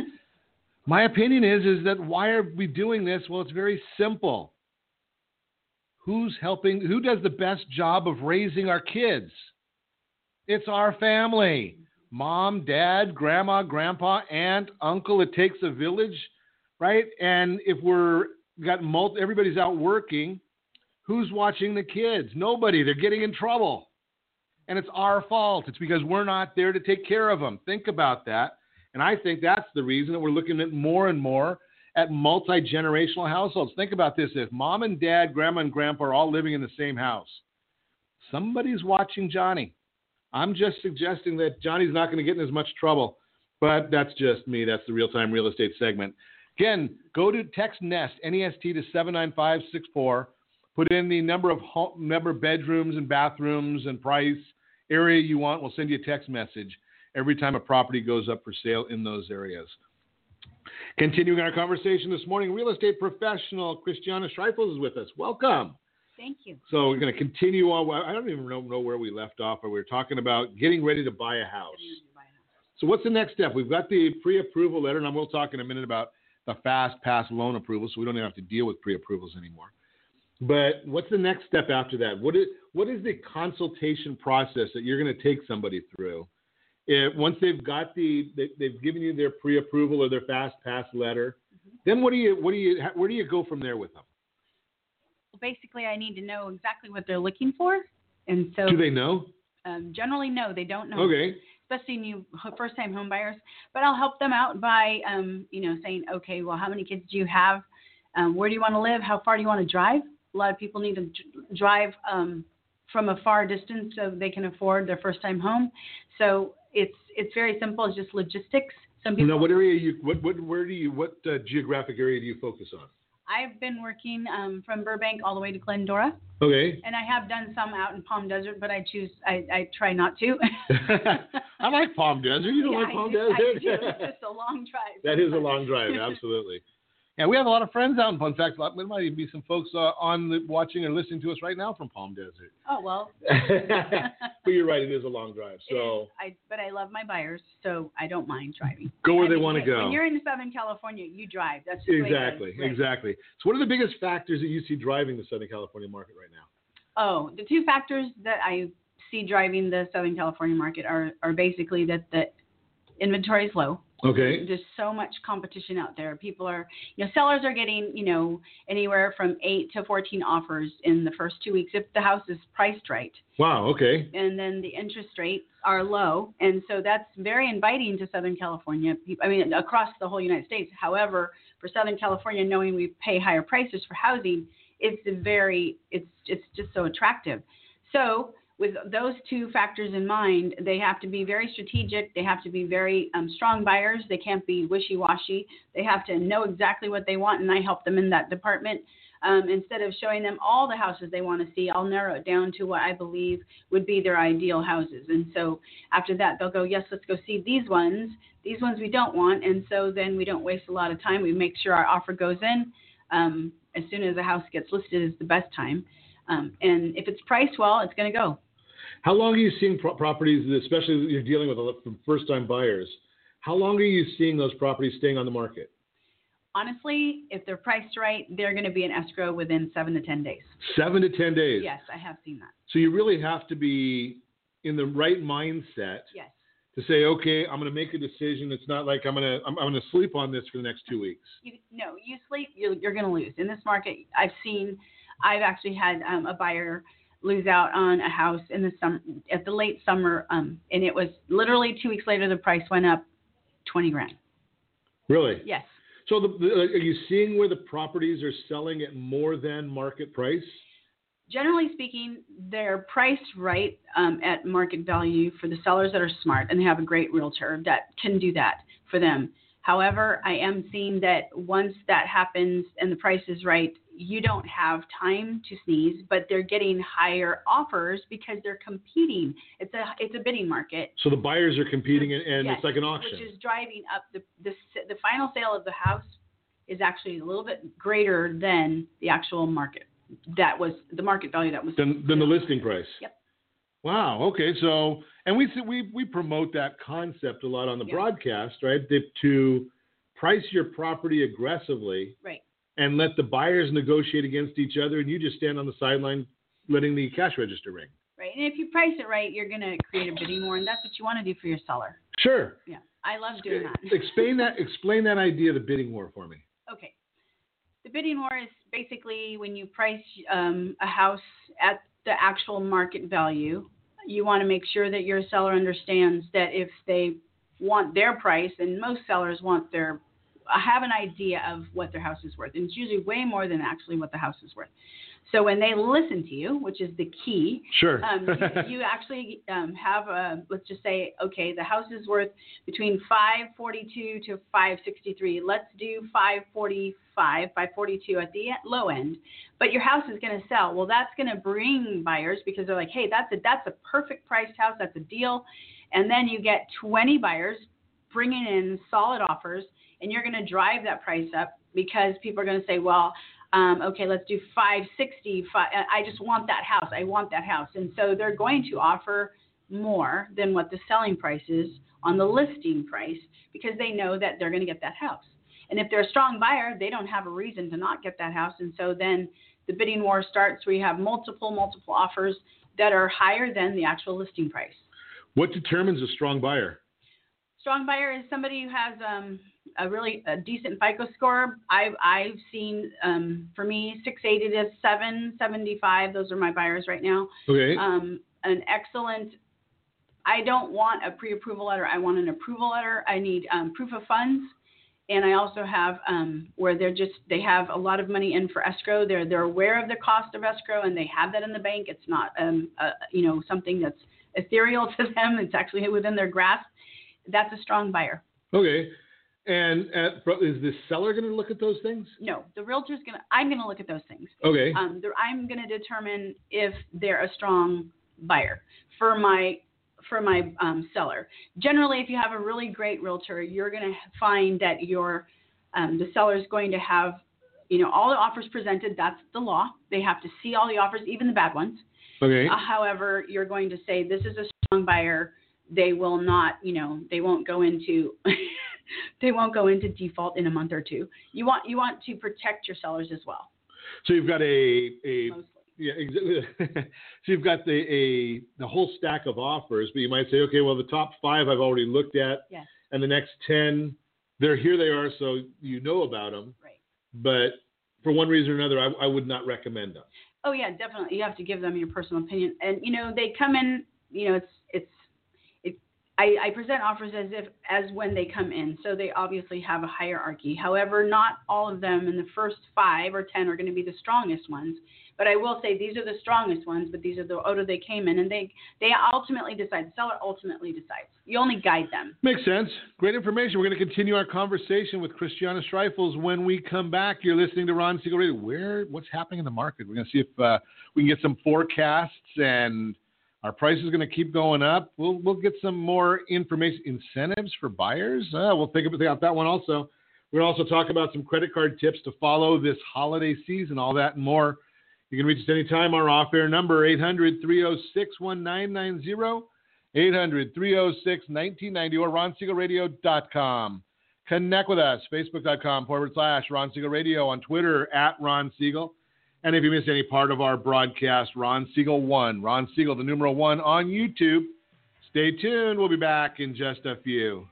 My opinion is, is that why are we doing this? Well, it's very simple. Who's helping? Who does the best job of raising our kids? It's our family. Mom, dad, grandma, grandpa, aunt, uncle. It takes a village, right? And if we're got multi, everybody's out working, who's watching the kids? Nobody. They're getting in trouble. And it's our fault. It's because we're not there to take care of them. Think about that. And I think that's the reason that we're looking at more and more at multi-generational households. Think about this. If mom and dad, grandma and grandpa are all living in the same house, somebody's watching Johnny. I'm just suggesting that Johnny's not going to get in as much trouble, but that's just me. That's the real-time real estate segment. Again, go to text NEST, N E S T, to seven nine five six four. Put in the number of home, number of bedrooms and bathrooms and price, area you want. We'll send you a text message every time a property goes up for sale in those areas. Continuing our conversation this morning, real estate professional Christiana Schreifels is with us. Welcome. Thank you. So we're going to continue on. I don't even know, know where we left off, but we were talking about getting ready to buy a house. So what's the next step? We've got the pre-approval letter, and we'll talk in a minute about the fast pass loan approval, so we don't even have to deal with pre-approvals anymore. But what's the next step after that? What is, what is the consultation process that you're going to take somebody through? If, once they've got the, they, they've given you their pre-approval or their fast pass letter, mm-hmm. then what do you, what do you, where do you go from there with them? Well, basically, I need to know exactly what they're looking for, and so do they know? Um, generally, no, they don't know. Okay. Especially new first-time home buyers. But I'll help them out by, um, you know, saying, okay, well, how many kids do you have? Um, where do you want to live? How far do you want to drive? A lot of people need to drive um, from a far distance so they can afford their first-time home. So it's it's very simple. It's just logistics. Some people. Now, what area you what what where do you what uh, geographic area do you focus on? I've been working um, from Burbank all the way to Glendora. Okay. And I have done some out in Palm Desert, but I choose I, I try not to. I like Palm Desert. You don't yeah, like Palm I do, Desert? I do. It's just a long drive. That is a long drive, absolutely. Yeah, we have a lot of friends out in Palm. In fact, there might even be some folks uh, on the, watching or listening to us right now from Palm Desert. Oh, well. But you're right, it is a long drive. So, I, But I love my buyers, so I don't mind driving. Go where I they mean, want to go. When you're in Southern California, you drive. That's just exactly, right. exactly. So what are the biggest factors that you see driving the Southern California market right now? Oh, the two factors that I see driving the Southern California market are, are basically that the inventory is low. Okay. There's so much competition out there. People are, you know, sellers are getting, you know, anywhere from eight to fourteen offers in the first two weeks if the house is priced right. Wow. Okay. And then the interest rates are low. And so that's very inviting to Southern California. I mean, across the whole United States. However, for Southern California, knowing we pay higher prices for housing, it's very, it's, it's just so attractive. So with those two factors in mind, they have to be very strategic. They have to be very um, strong buyers. They can't be wishy-washy. They have to know exactly what they want, and I help them in that department. Um, instead of showing them all the houses they want to see, I'll narrow it down to what I believe would be their ideal houses. And so after that, they'll go, yes, let's go see these ones. These ones we don't want. And so then we don't waste a lot of time. We make sure our offer goes in um, as soon as the house gets listed is the best time. Um, and if it's priced well, it's going to go. How long are you seeing pro- properties, especially if you're dealing with first-time buyers, how long are you seeing those properties staying on the market? Honestly, if they're priced right, they're going to be in escrow within seven to ten days. Seven to ten days? Yes, I have seen that. So you really have to be in the right mindset yes. to say, okay, I'm going to make a decision. It's not like I'm going to I'm, I'm going to sleep on this for the next two weeks. You, no, you sleep, you're, you're going to lose. In this market, I've seen, I've actually had um, a buyer lose out on a house in the summer, at the late summer, um, and it was literally two weeks later, the price went up twenty grand. Really? Yes. So the, the, are you seeing where the properties are selling at more than market price? Generally speaking, they're priced right um, at market value for the sellers that are smart and they have a great realtor that can do that for them. However, I am seeing that once that happens and the price is right, you don't have time to sneeze, but they're getting higher offers because they're competing. It's a it's a bidding market. So the buyers are competing and, and yes, it's like an auction. Which is driving up the, the the final sale of the house is actually a little bit greater than the actual market. That was the market value that was. Than, than the listing price. Yep. Wow. Okay. So, and we we we promote that concept a lot on the yeah. broadcast, right? That to price your property aggressively. Right. And let the buyers negotiate against each other, and you just stand on the sideline letting the cash register ring. Right. And if you price it right, you're going to create a bidding war, and that's what you want to do for your seller. Sure. Yeah. I love doing that. Explain that, explain that idea of the bidding war for me. Okay. The bidding war is basically when you price um, a house at the actual market value, you want to make sure that your seller understands that if they want their price, and most sellers want their I have an idea of what their house is worth, and it's usually way more than actually what the house is worth. So when they listen to you, which is the key, sure, um, you, you actually um, have a, let's just say, okay, the house is worth between five forty-two to five sixty-three. Let's do five forty-five, five forty-two at the low end, but your house is going to sell. Well, that's going to bring buyers because they're like, hey, that's a that's a perfect priced house, that's a deal, and then you get twenty buyers bringing in solid offers. And you're going to drive that price up because people are going to say, well, um, okay, let's do five sixty. I just want that house. I want that house. And so they're going to offer more than what the selling price is on the listing price because they know that they're going to get that house. And if they're a strong buyer, they don't have a reason to not get that house. And so then the bidding war starts where you have multiple, multiple offers that are higher than the actual listing price. What determines a strong buyer? Strong buyer is somebody who has um, a really a decent FICO score. I've I've seen um, for me six eighty to seven seventy-five. Those are my buyers right now. Okay. Um, an excellent. I don't want a pre-approval letter. I want an approval letter. I need um, proof of funds, and I also have um, where they're just they have a lot of money in for escrow. They're they're aware of the cost of escrow and they have that in the bank. It's not um uh, you know something that's ethereal to them. It's actually within their grasp. That's a strong buyer. Okay. And at, is the seller going to look at those things? No, the realtor's going to, I'm going to look at those things. Okay. Um, I'm going to determine if they're a strong buyer for my, for my um, seller. Generally, if you have a really great realtor, you're going to find that your, um, the seller is going to have, you know, all the offers presented. That's the law. They have to see all the offers, even the bad ones. Okay. Uh, however, you're going to say, this is a strong buyer. They will not, you know, they won't go into, they won't go into default in a month or two. You want, you want to protect your sellers as well. So you've got a, a, Mostly. Yeah, exactly. So you've got the a the whole stack of offers, but you might say, okay, well, the top five I've already looked at, yes. and the next ten, they're here they are, so you know about them. Right. But for one reason or another, I, I would not recommend them. Oh yeah, definitely. You have to give them your personal opinion, and you know they come in. You know, it's it's it. I, I present offers as if as when they come in, so they obviously have a hierarchy. However, not all of them in the first five or ten are going to be the strongest ones. But I will say these are the strongest ones, but these are the order they came in, and they they ultimately decide. The seller ultimately decides. You only guide them. Makes sense. Great information. We're going to continue our conversation with Christiana Streifels when we come back. You're listening to Ron Siegel Radio. Where what's happening in the market? We're going to see if uh, we can get some forecasts, and our price is going to keep going up. We'll we'll get some more information, incentives for buyers. Uh, we'll think about that one also. We're going to also talk about some credit card tips to follow this holiday season, all that and more. You can reach us anytime. Our off-air number, eight hundred, three oh six, one nine nine zero, eight hundred, three oh six, nineteen ninety, or ron siegel radio dot com. Connect with us, facebook.com forward slash Ron Siegel Radio, on Twitter, at Ron Siegel. And if you missed any part of our broadcast, Ron Siegel one, Ron Siegel, the numeral one, on YouTube. Stay tuned. We'll be back in just a few.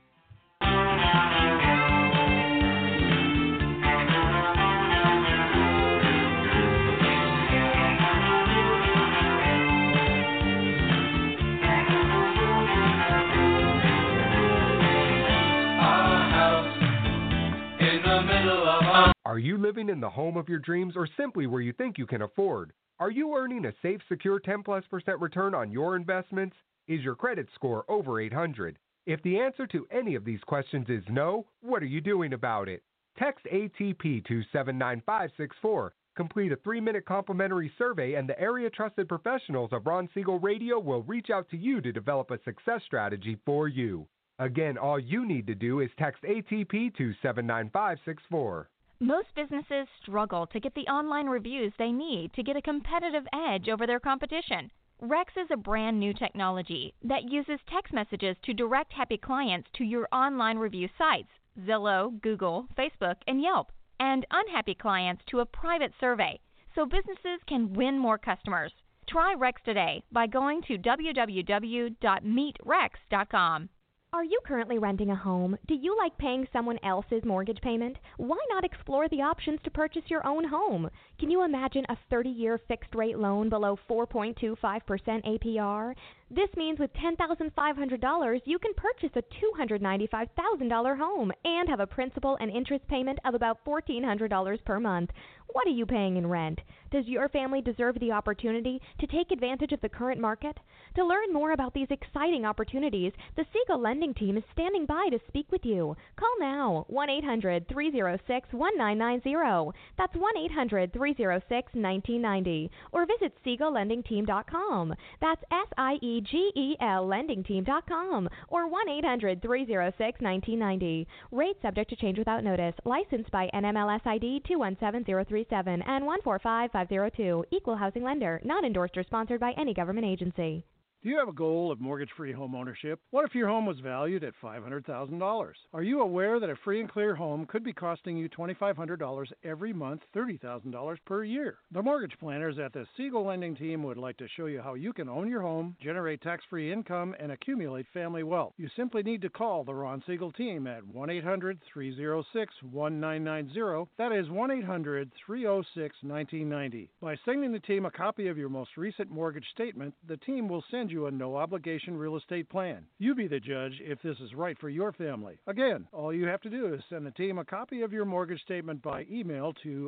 Are you living in the home of your dreams or simply where you think you can afford? Are you earning a safe, secure ten plus percent return on your investments? Is your credit score over eight hundred? If the answer to any of these questions is no, what are you doing about it? Text A T P to seven nine five six four. Complete a three-minute complimentary survey, and the area-trusted professionals of Ron Siegel Radio will reach out to you to develop a success strategy for you. Again, all you need to do is text A T P to seven nine five six four. Most businesses struggle to get the online reviews they need to get a competitive edge over their competition. Rex is a brand new technology that uses text messages to direct happy clients to your online review sites, Zillow, Google, Facebook, and Yelp, and unhappy clients to a private survey, so businesses can win more customers. Try Rex today by going to w w w dot meet rex dot com. Are you currently renting a home? Do you like paying someone else's mortgage payment? Why not explore the options to purchase your own home? Can you imagine a thirty-year fixed-rate loan below four point two five percent A P R? This means with ten thousand five hundred dollars, you can purchase a two hundred ninety-five thousand dollars home and have a principal and interest payment of about fourteen hundred dollars per month. What are you paying in rent? Does your family deserve the opportunity to take advantage of the current market? To learn more about these exciting opportunities, the Siegel Lending Team is standing by to speak with you. Call now, one eight hundred, three oh six, one nine nine zero. That's one eight hundred, three oh six, nineteen ninety. Or visit siegel lending team dot com. That's S I E G E L lending team dot com. Or one eight hundred, three oh six, nineteen ninety. Rate subject to change without notice. Licensed by N M L S I D two one seven zero three seven and one four five five zero two. Equal housing lender. Not endorsed or sponsored by any government agency. Do you have a goal of mortgage-free home ownership? What if your home was valued at five hundred thousand dollars? Are you aware that a free and clear home could be costing you twenty-five hundred dollars every month, thirty thousand dollars per year? The mortgage planners at the Siegel Lending Team would like to show you how you can own your home, generate tax-free income, and accumulate family wealth. You simply need to call the Ron Siegel Team at one eight hundred, three oh six, one nine nine zero. That is one eight hundred, three oh six, nineteen ninety. By sending the team a copy of your most recent mortgage statement, the team will send you a no-obligation real estate plan. You be the judge if this is right for your family. Again, all you have to do is send the team a copy of your mortgage statement by email to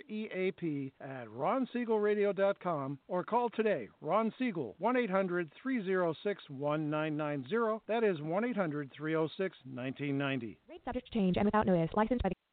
reap at ron siegel radio dot com or call today, Ron Siegel, one eight hundred, three oh six, one nine nine zero. That is one eight hundred, three oh six, nineteen ninety. Rate subject to change and without notice. Licensed by the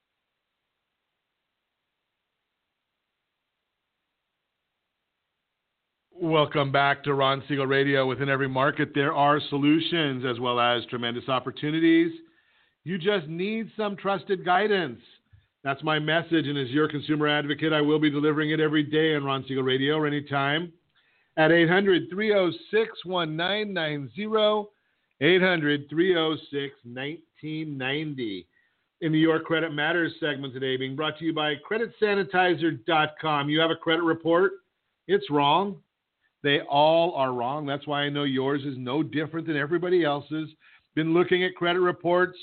Welcome back to Ron Siegel Radio. Within every market, there are solutions as well as tremendous opportunities. You just need some trusted guidance. That's my message, and as your consumer advocate, I will be delivering it every day on Ron Siegel Radio or anytime at eight hundred, three oh six, one nine nine zero, eight hundred, three oh six, nineteen ninety. In the Your Credit Matters segment today, being brought to you by credit sanitizer dot com. You have a credit report? It's wrong. They all are wrong. That's why I know yours is no different than everybody else's. Been looking at credit reports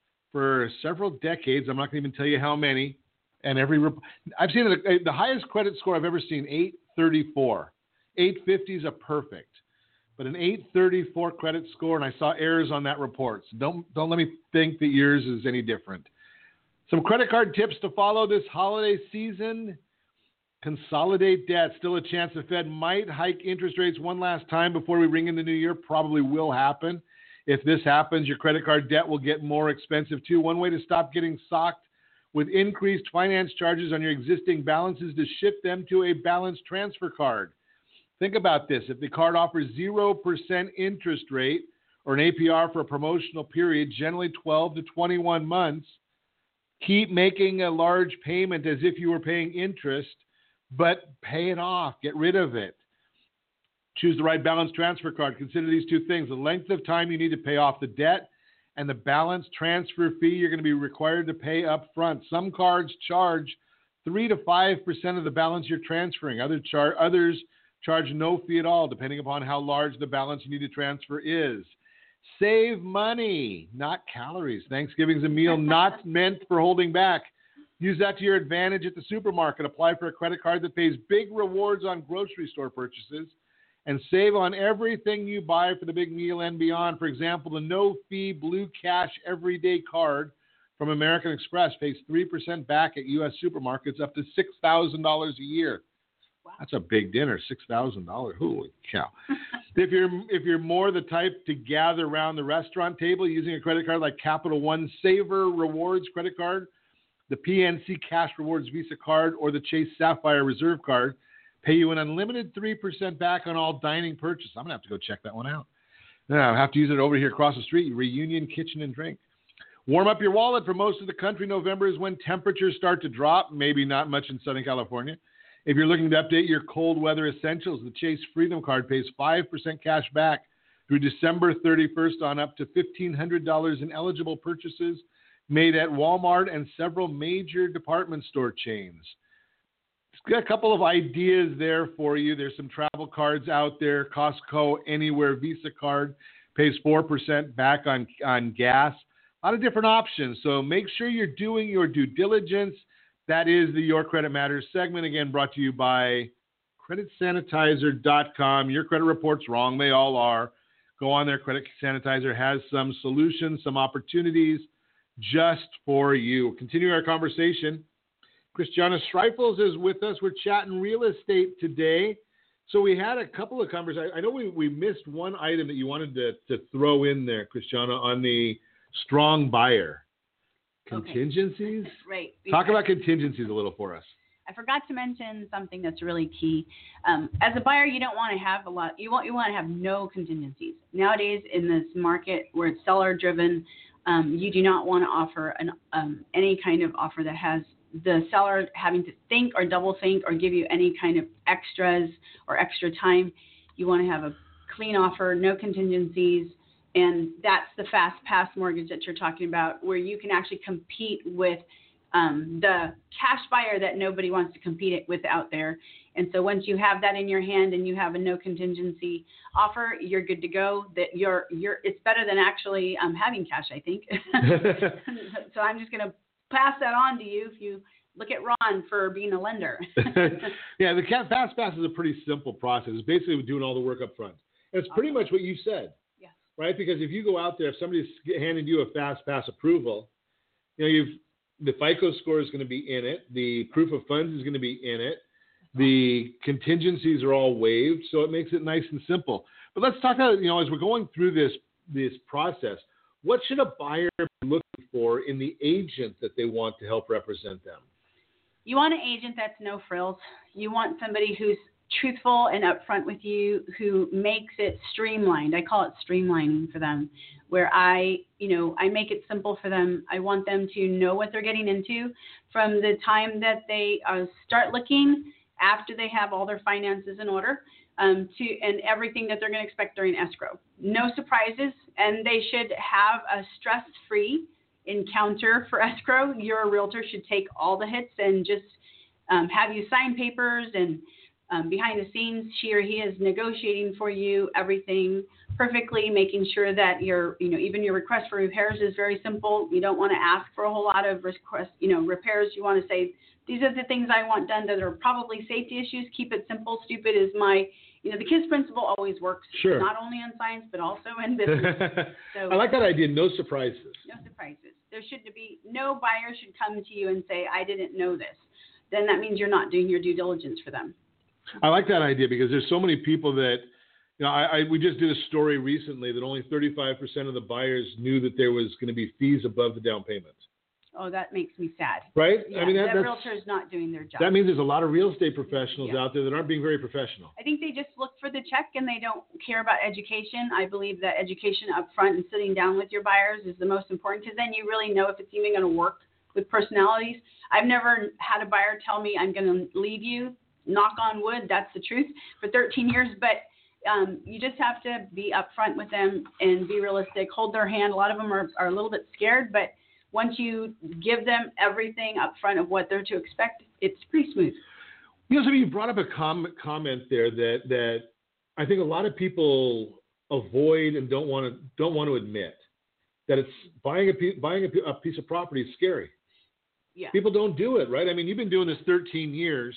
for several decades. I'm not going to even tell you how many. And every rep- I've seen the, the highest credit score I've ever seen, eight thirty-four. eight fifty is a perfect. But an eight thirty-four credit score, and I saw errors on that report. So don't, don't let me think that yours is any different. Some credit card tips to follow this holiday season. Consolidate debt. Still a chance the Fed might hike interest rates one last time before we ring in the new year. Probably will happen. If this happens, your credit card debt will get more expensive too. One way to stop getting socked with increased finance charges on your existing balances is to shift them to a balance transfer card. Think about this. If the card offers zero percent interest rate or an A P R for a promotional period, generally twelve to twenty-one months, keep making a large payment as if you were paying interest, but pay it off. Get rid of it. Choose the right balance transfer card. Consider these two things: the length of time you need to pay off the debt and the balance transfer fee you're going to be required to pay up front. Some cards charge three to five percent of the balance you're transferring. Other char- others charge no fee at all, depending upon how large the balance you need to transfer is. Save money, not calories. Thanksgiving's a meal not meant for holding back. Use that to your advantage at the supermarket. Apply for a credit card that pays big rewards on grocery store purchases and save on everything you buy for the big meal and beyond. For example, the no-fee Blue Cash Everyday Card from American Express pays three percent back at U S supermarkets up to six thousand dollars a year. Wow. That's a big dinner, six thousand dollars. Holy cow. If you're if you're more the type to gather around the restaurant table using a credit card like Capital One Savor Rewards credit card, the P N C Cash Rewards Visa card, or the Chase Sapphire Reserve card, pay you an unlimited three percent back on all dining purchases. I'm going to have to go check that one out. Now, I have to use it over here across the street, Reunion Kitchen and Drink. Warm up your wallet. For most of the country, November is when temperatures start to drop, maybe not much in Southern California. If you're looking to update your cold weather essentials, the Chase Freedom Card pays five percent cash back through December thirty-first on up to fifteen hundred dollars in eligible purchases made at Walmart and several major department store chains. Got a couple of ideas there for you. There's some travel cards out there. Costco Anywhere Visa card pays four percent back on, on gas. A lot of different options. So make sure you're doing your due diligence. That is the Your Credit Matters segment, again, brought to you by credit sanitizer dot com. Your credit report's wrong. They all are. Go on there. Credit Sanitizer has some solutions, some opportunities just for you. Continue our conversation. Christiana Streifels is with us. We're chatting real estate today. So we had a couple of conversations. I know we, we missed one item that you wanted to, to throw in there, Christiana, on the strong buyer. Contingencies? Okay. Right. Talk about contingencies a little for us. I forgot to mention something that's really key. Um, as a buyer, you don't want to have a lot. You want you want to have no contingencies. Nowadays, in this market where it's seller-driven, um, you do not want to offer an um, any kind of offer that has the seller having to think or double think or give you any kind of extras or extra time. You want to have a clean offer, no contingencies. And that's the fast pass mortgage that you're talking about, where you can actually compete with um, the cash buyer that nobody wants to compete with out there. And so once you have that in your hand and you have a no contingency offer, you're good to go. That you're you're it's better than actually um, having cash, I think. So I'm just going to pass that on to you if you look at Ron for being a lender. Yeah, the fast pass is a pretty simple process. It's basically doing all the work up front. And it's pretty much what you said. Right, because if you go out there, if somebody's handing you a fast pass approval, you know, you've the FICO score is going to be in it, the proof of funds is going to be in it, the contingencies are all waived, so it makes it nice and simple. But let's talk about, you know, as we're going through this this process, what should a buyer be looking for in the agent that they want to help represent them? You want an agent that's no frills. You want somebody who's truthful and upfront with you, who makes it streamlined. I call it streamlining for them, where I, you know, I make it simple for them. I want them to know what they're getting into from the time that they uh, start looking, after they have all their finances in order, um, to and everything that they're going to expect during escrow. No surprises, and they should have a stress-free encounter for escrow. Your realtor should take all the hits and just um, have you sign papers and Um, behind the scenes, she or he is negotiating for you everything perfectly, making sure that your, you know, even your request for repairs is very simple. You don't want to ask for a whole lot of request, you know, repairs. You want to say, these are the things I want done that are probably safety issues. Keep it simple. Stupid is my, you know, the KISS principle always works, sure. not only in science, but also in business. So, I like that idea. No surprises. No surprises. There should be, no buyer should come to you and say, I didn't know this. Then that means you're not doing your due diligence for them. I like that idea because there's so many people that, you know, I, I we just did a story recently that only thirty-five percent of the buyers knew that there was going to be fees above the down payment. Oh, that makes me sad. Right? Yeah, I mean, that, that that's, realtor is not doing their job. That means there's a lot of real estate professionals yeah. out there that aren't being very professional. I think they just look for the check and they don't care about education. I believe that education up front and sitting down with your buyers is the most important because then you really know if it's even going to work with personalities. I've never had a buyer tell me I'm going to leave you. Knock on wood, that's the truth, for thirteen years. But um, you just have to be upfront with them and be realistic, hold their hand. A lot of them are, are a little bit scared, but once you give them everything up front of what they're to expect, it's pretty smooth. You know, so you brought up a com- comment there that, that I think a lot of people avoid and don't want to don't want to admit that it's buying a piece, buying a, a piece of property is scary. Yeah. People don't do it, right? I mean, you've been doing this thirteen years.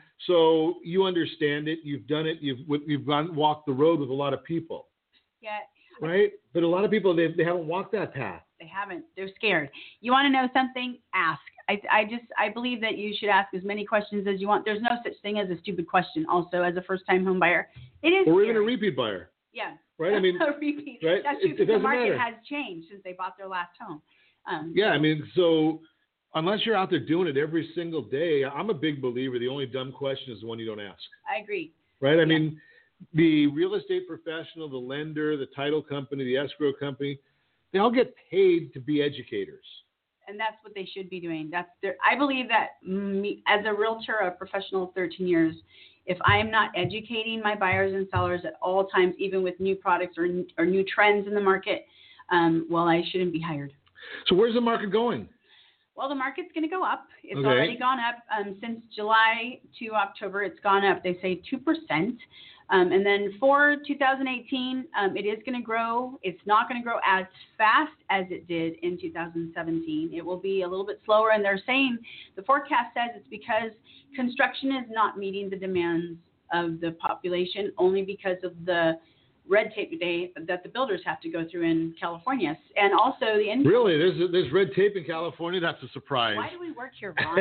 So you understand it, you've done it, you've you've gone walked the road with a lot of people. Yeah. Right? But a lot of people, they they haven't walked that path. They haven't. They're scared. You want to know something? Ask. I I just I believe that you should ask as many questions as you want. There's no such thing as a stupid question. Also, as a first-time home buyer, it is. Or scary. even a repeat buyer. Yeah. Right. I mean, a repeat. Right? That's true. It, it the doesn't market matter. has changed since they bought their last home. Um, yeah. I mean, so. Unless you're out there doing it every single day, I'm a big believer the only dumb question is the one you don't ask. I agree. Right? I yeah. mean, the real estate professional, the lender, the title company, the escrow company, they all get paid to be educators. And that's what they should be doing. That's their, I believe that me, as a realtor, a professional of thirteen years, if I am not educating my buyers and sellers at all times, even with new products or, or new trends in the market, um, well, I shouldn't be hired. So where's the market going? Well, the market's going to go up. It's okay. already gone up. Um, since July to October, it's gone up, they say two percent. Um, and then for two thousand eighteen, um, it is going to grow. It's not going to grow as fast as it did in two thousand seventeen. It will be a little bit slower. And they're saying, the forecast says it's because construction is not meeting the demands of the population, only because of the red tape today that the builders have to go through in California. And also the income. Really? There's there's red tape in California? That's a surprise. Why do we work here, Ron?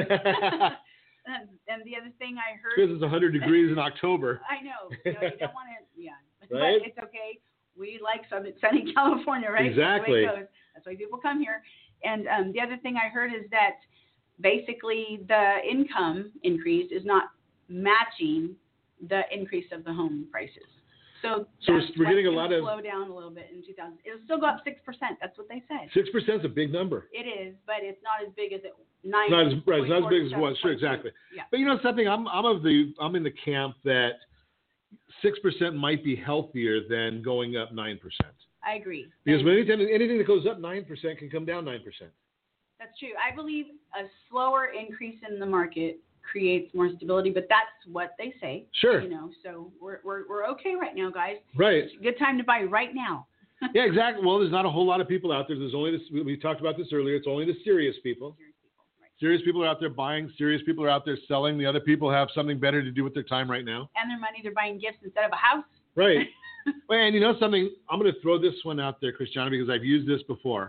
and, and the other thing I heard. Because it's one hundred degrees in October. I know. You know, you don't want to, yeah. Right? But it's okay. We like sunny California, right? Exactly. That's the way it goes. That's why people come here. And um, the other thing I heard is that basically the income increase is not matching the increase of the home prices. So, so we're getting a lot of slow down a little bit in two thousand. It'll still go up six percent. That's what they said. Six percent is a big number. It is, but it's not as big as it. Nine. Not as, right, it's not as big as one. Sure, exactly. Yeah. But you know something? I'm I'm of the I'm in the camp that six percent might be healthier than going up nine percent. I agree. Because anything anything that goes up nine percent can come down nine percent. That's true. I believe a slower increase in the market creates more stability, but that's what they say. Sure. You know, so we're we're we're okay right now, guys. Right. It's a good time to buy right now. Yeah, exactly. Well, there's not a whole lot of people out there. There's only this. We talked about this earlier. It's only the serious people. Serious people, right. Serious people are out there buying. Serious people are out there selling. The other people have something better to do with their time right now. And their money, they're buying gifts instead of a house. Right. And you know something? I'm going to throw this one out there, Christiana, because I've used this before.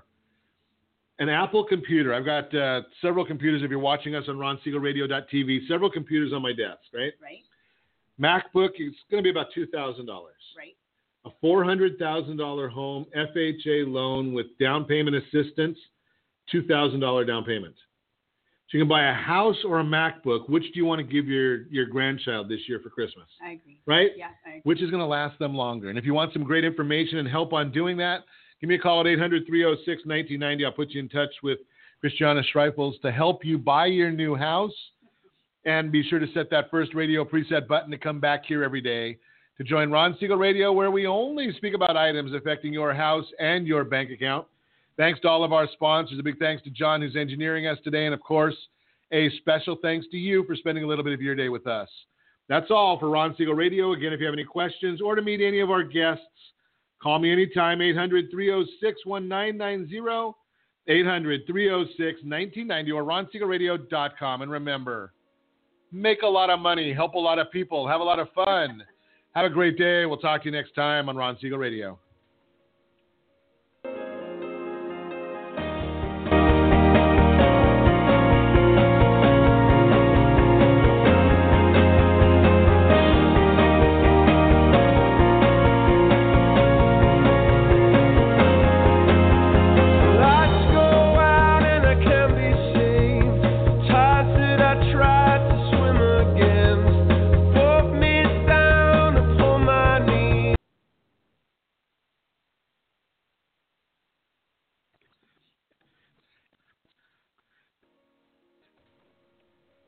An Apple computer. I've got uh, several computers. If you're watching us on ron siegel radio dot t v, several computers on my desk, right? Right. MacBook is going to be about two thousand dollars. Right. A four hundred thousand dollars home, F H A loan with down payment assistance, two thousand dollars down payment. So you can buy a house or a MacBook. Which do you want to give your, your grandchild this year for Christmas? I agree. Right? Yeah, I agree. Which is going to last them longer. And if you want some great information and help on doing that, give me a call at eight hundred, three oh six, nineteen ninety. I'll put you in touch with Christiana Schreifels to help you buy your new house. And be sure to set that first radio preset button to come back here every day to join Ron Siegel Radio, where we only speak about items affecting your house and your bank account. Thanks to all of our sponsors. A big thanks to John, who's engineering us today. And, of course, a special thanks to you for spending a little bit of your day with us. That's all for Ron Siegel Radio. Again, if you have any questions or to meet any of our guests, call me anytime, eight hundred, three oh six, one nine nine zero, eight hundred, three oh six, one nine nine zero, or ron siegel radio dot com. And remember, make a lot of money, help a lot of people, have a lot of fun. Have a great day. We'll talk to you next time on Ron Siegel Radio.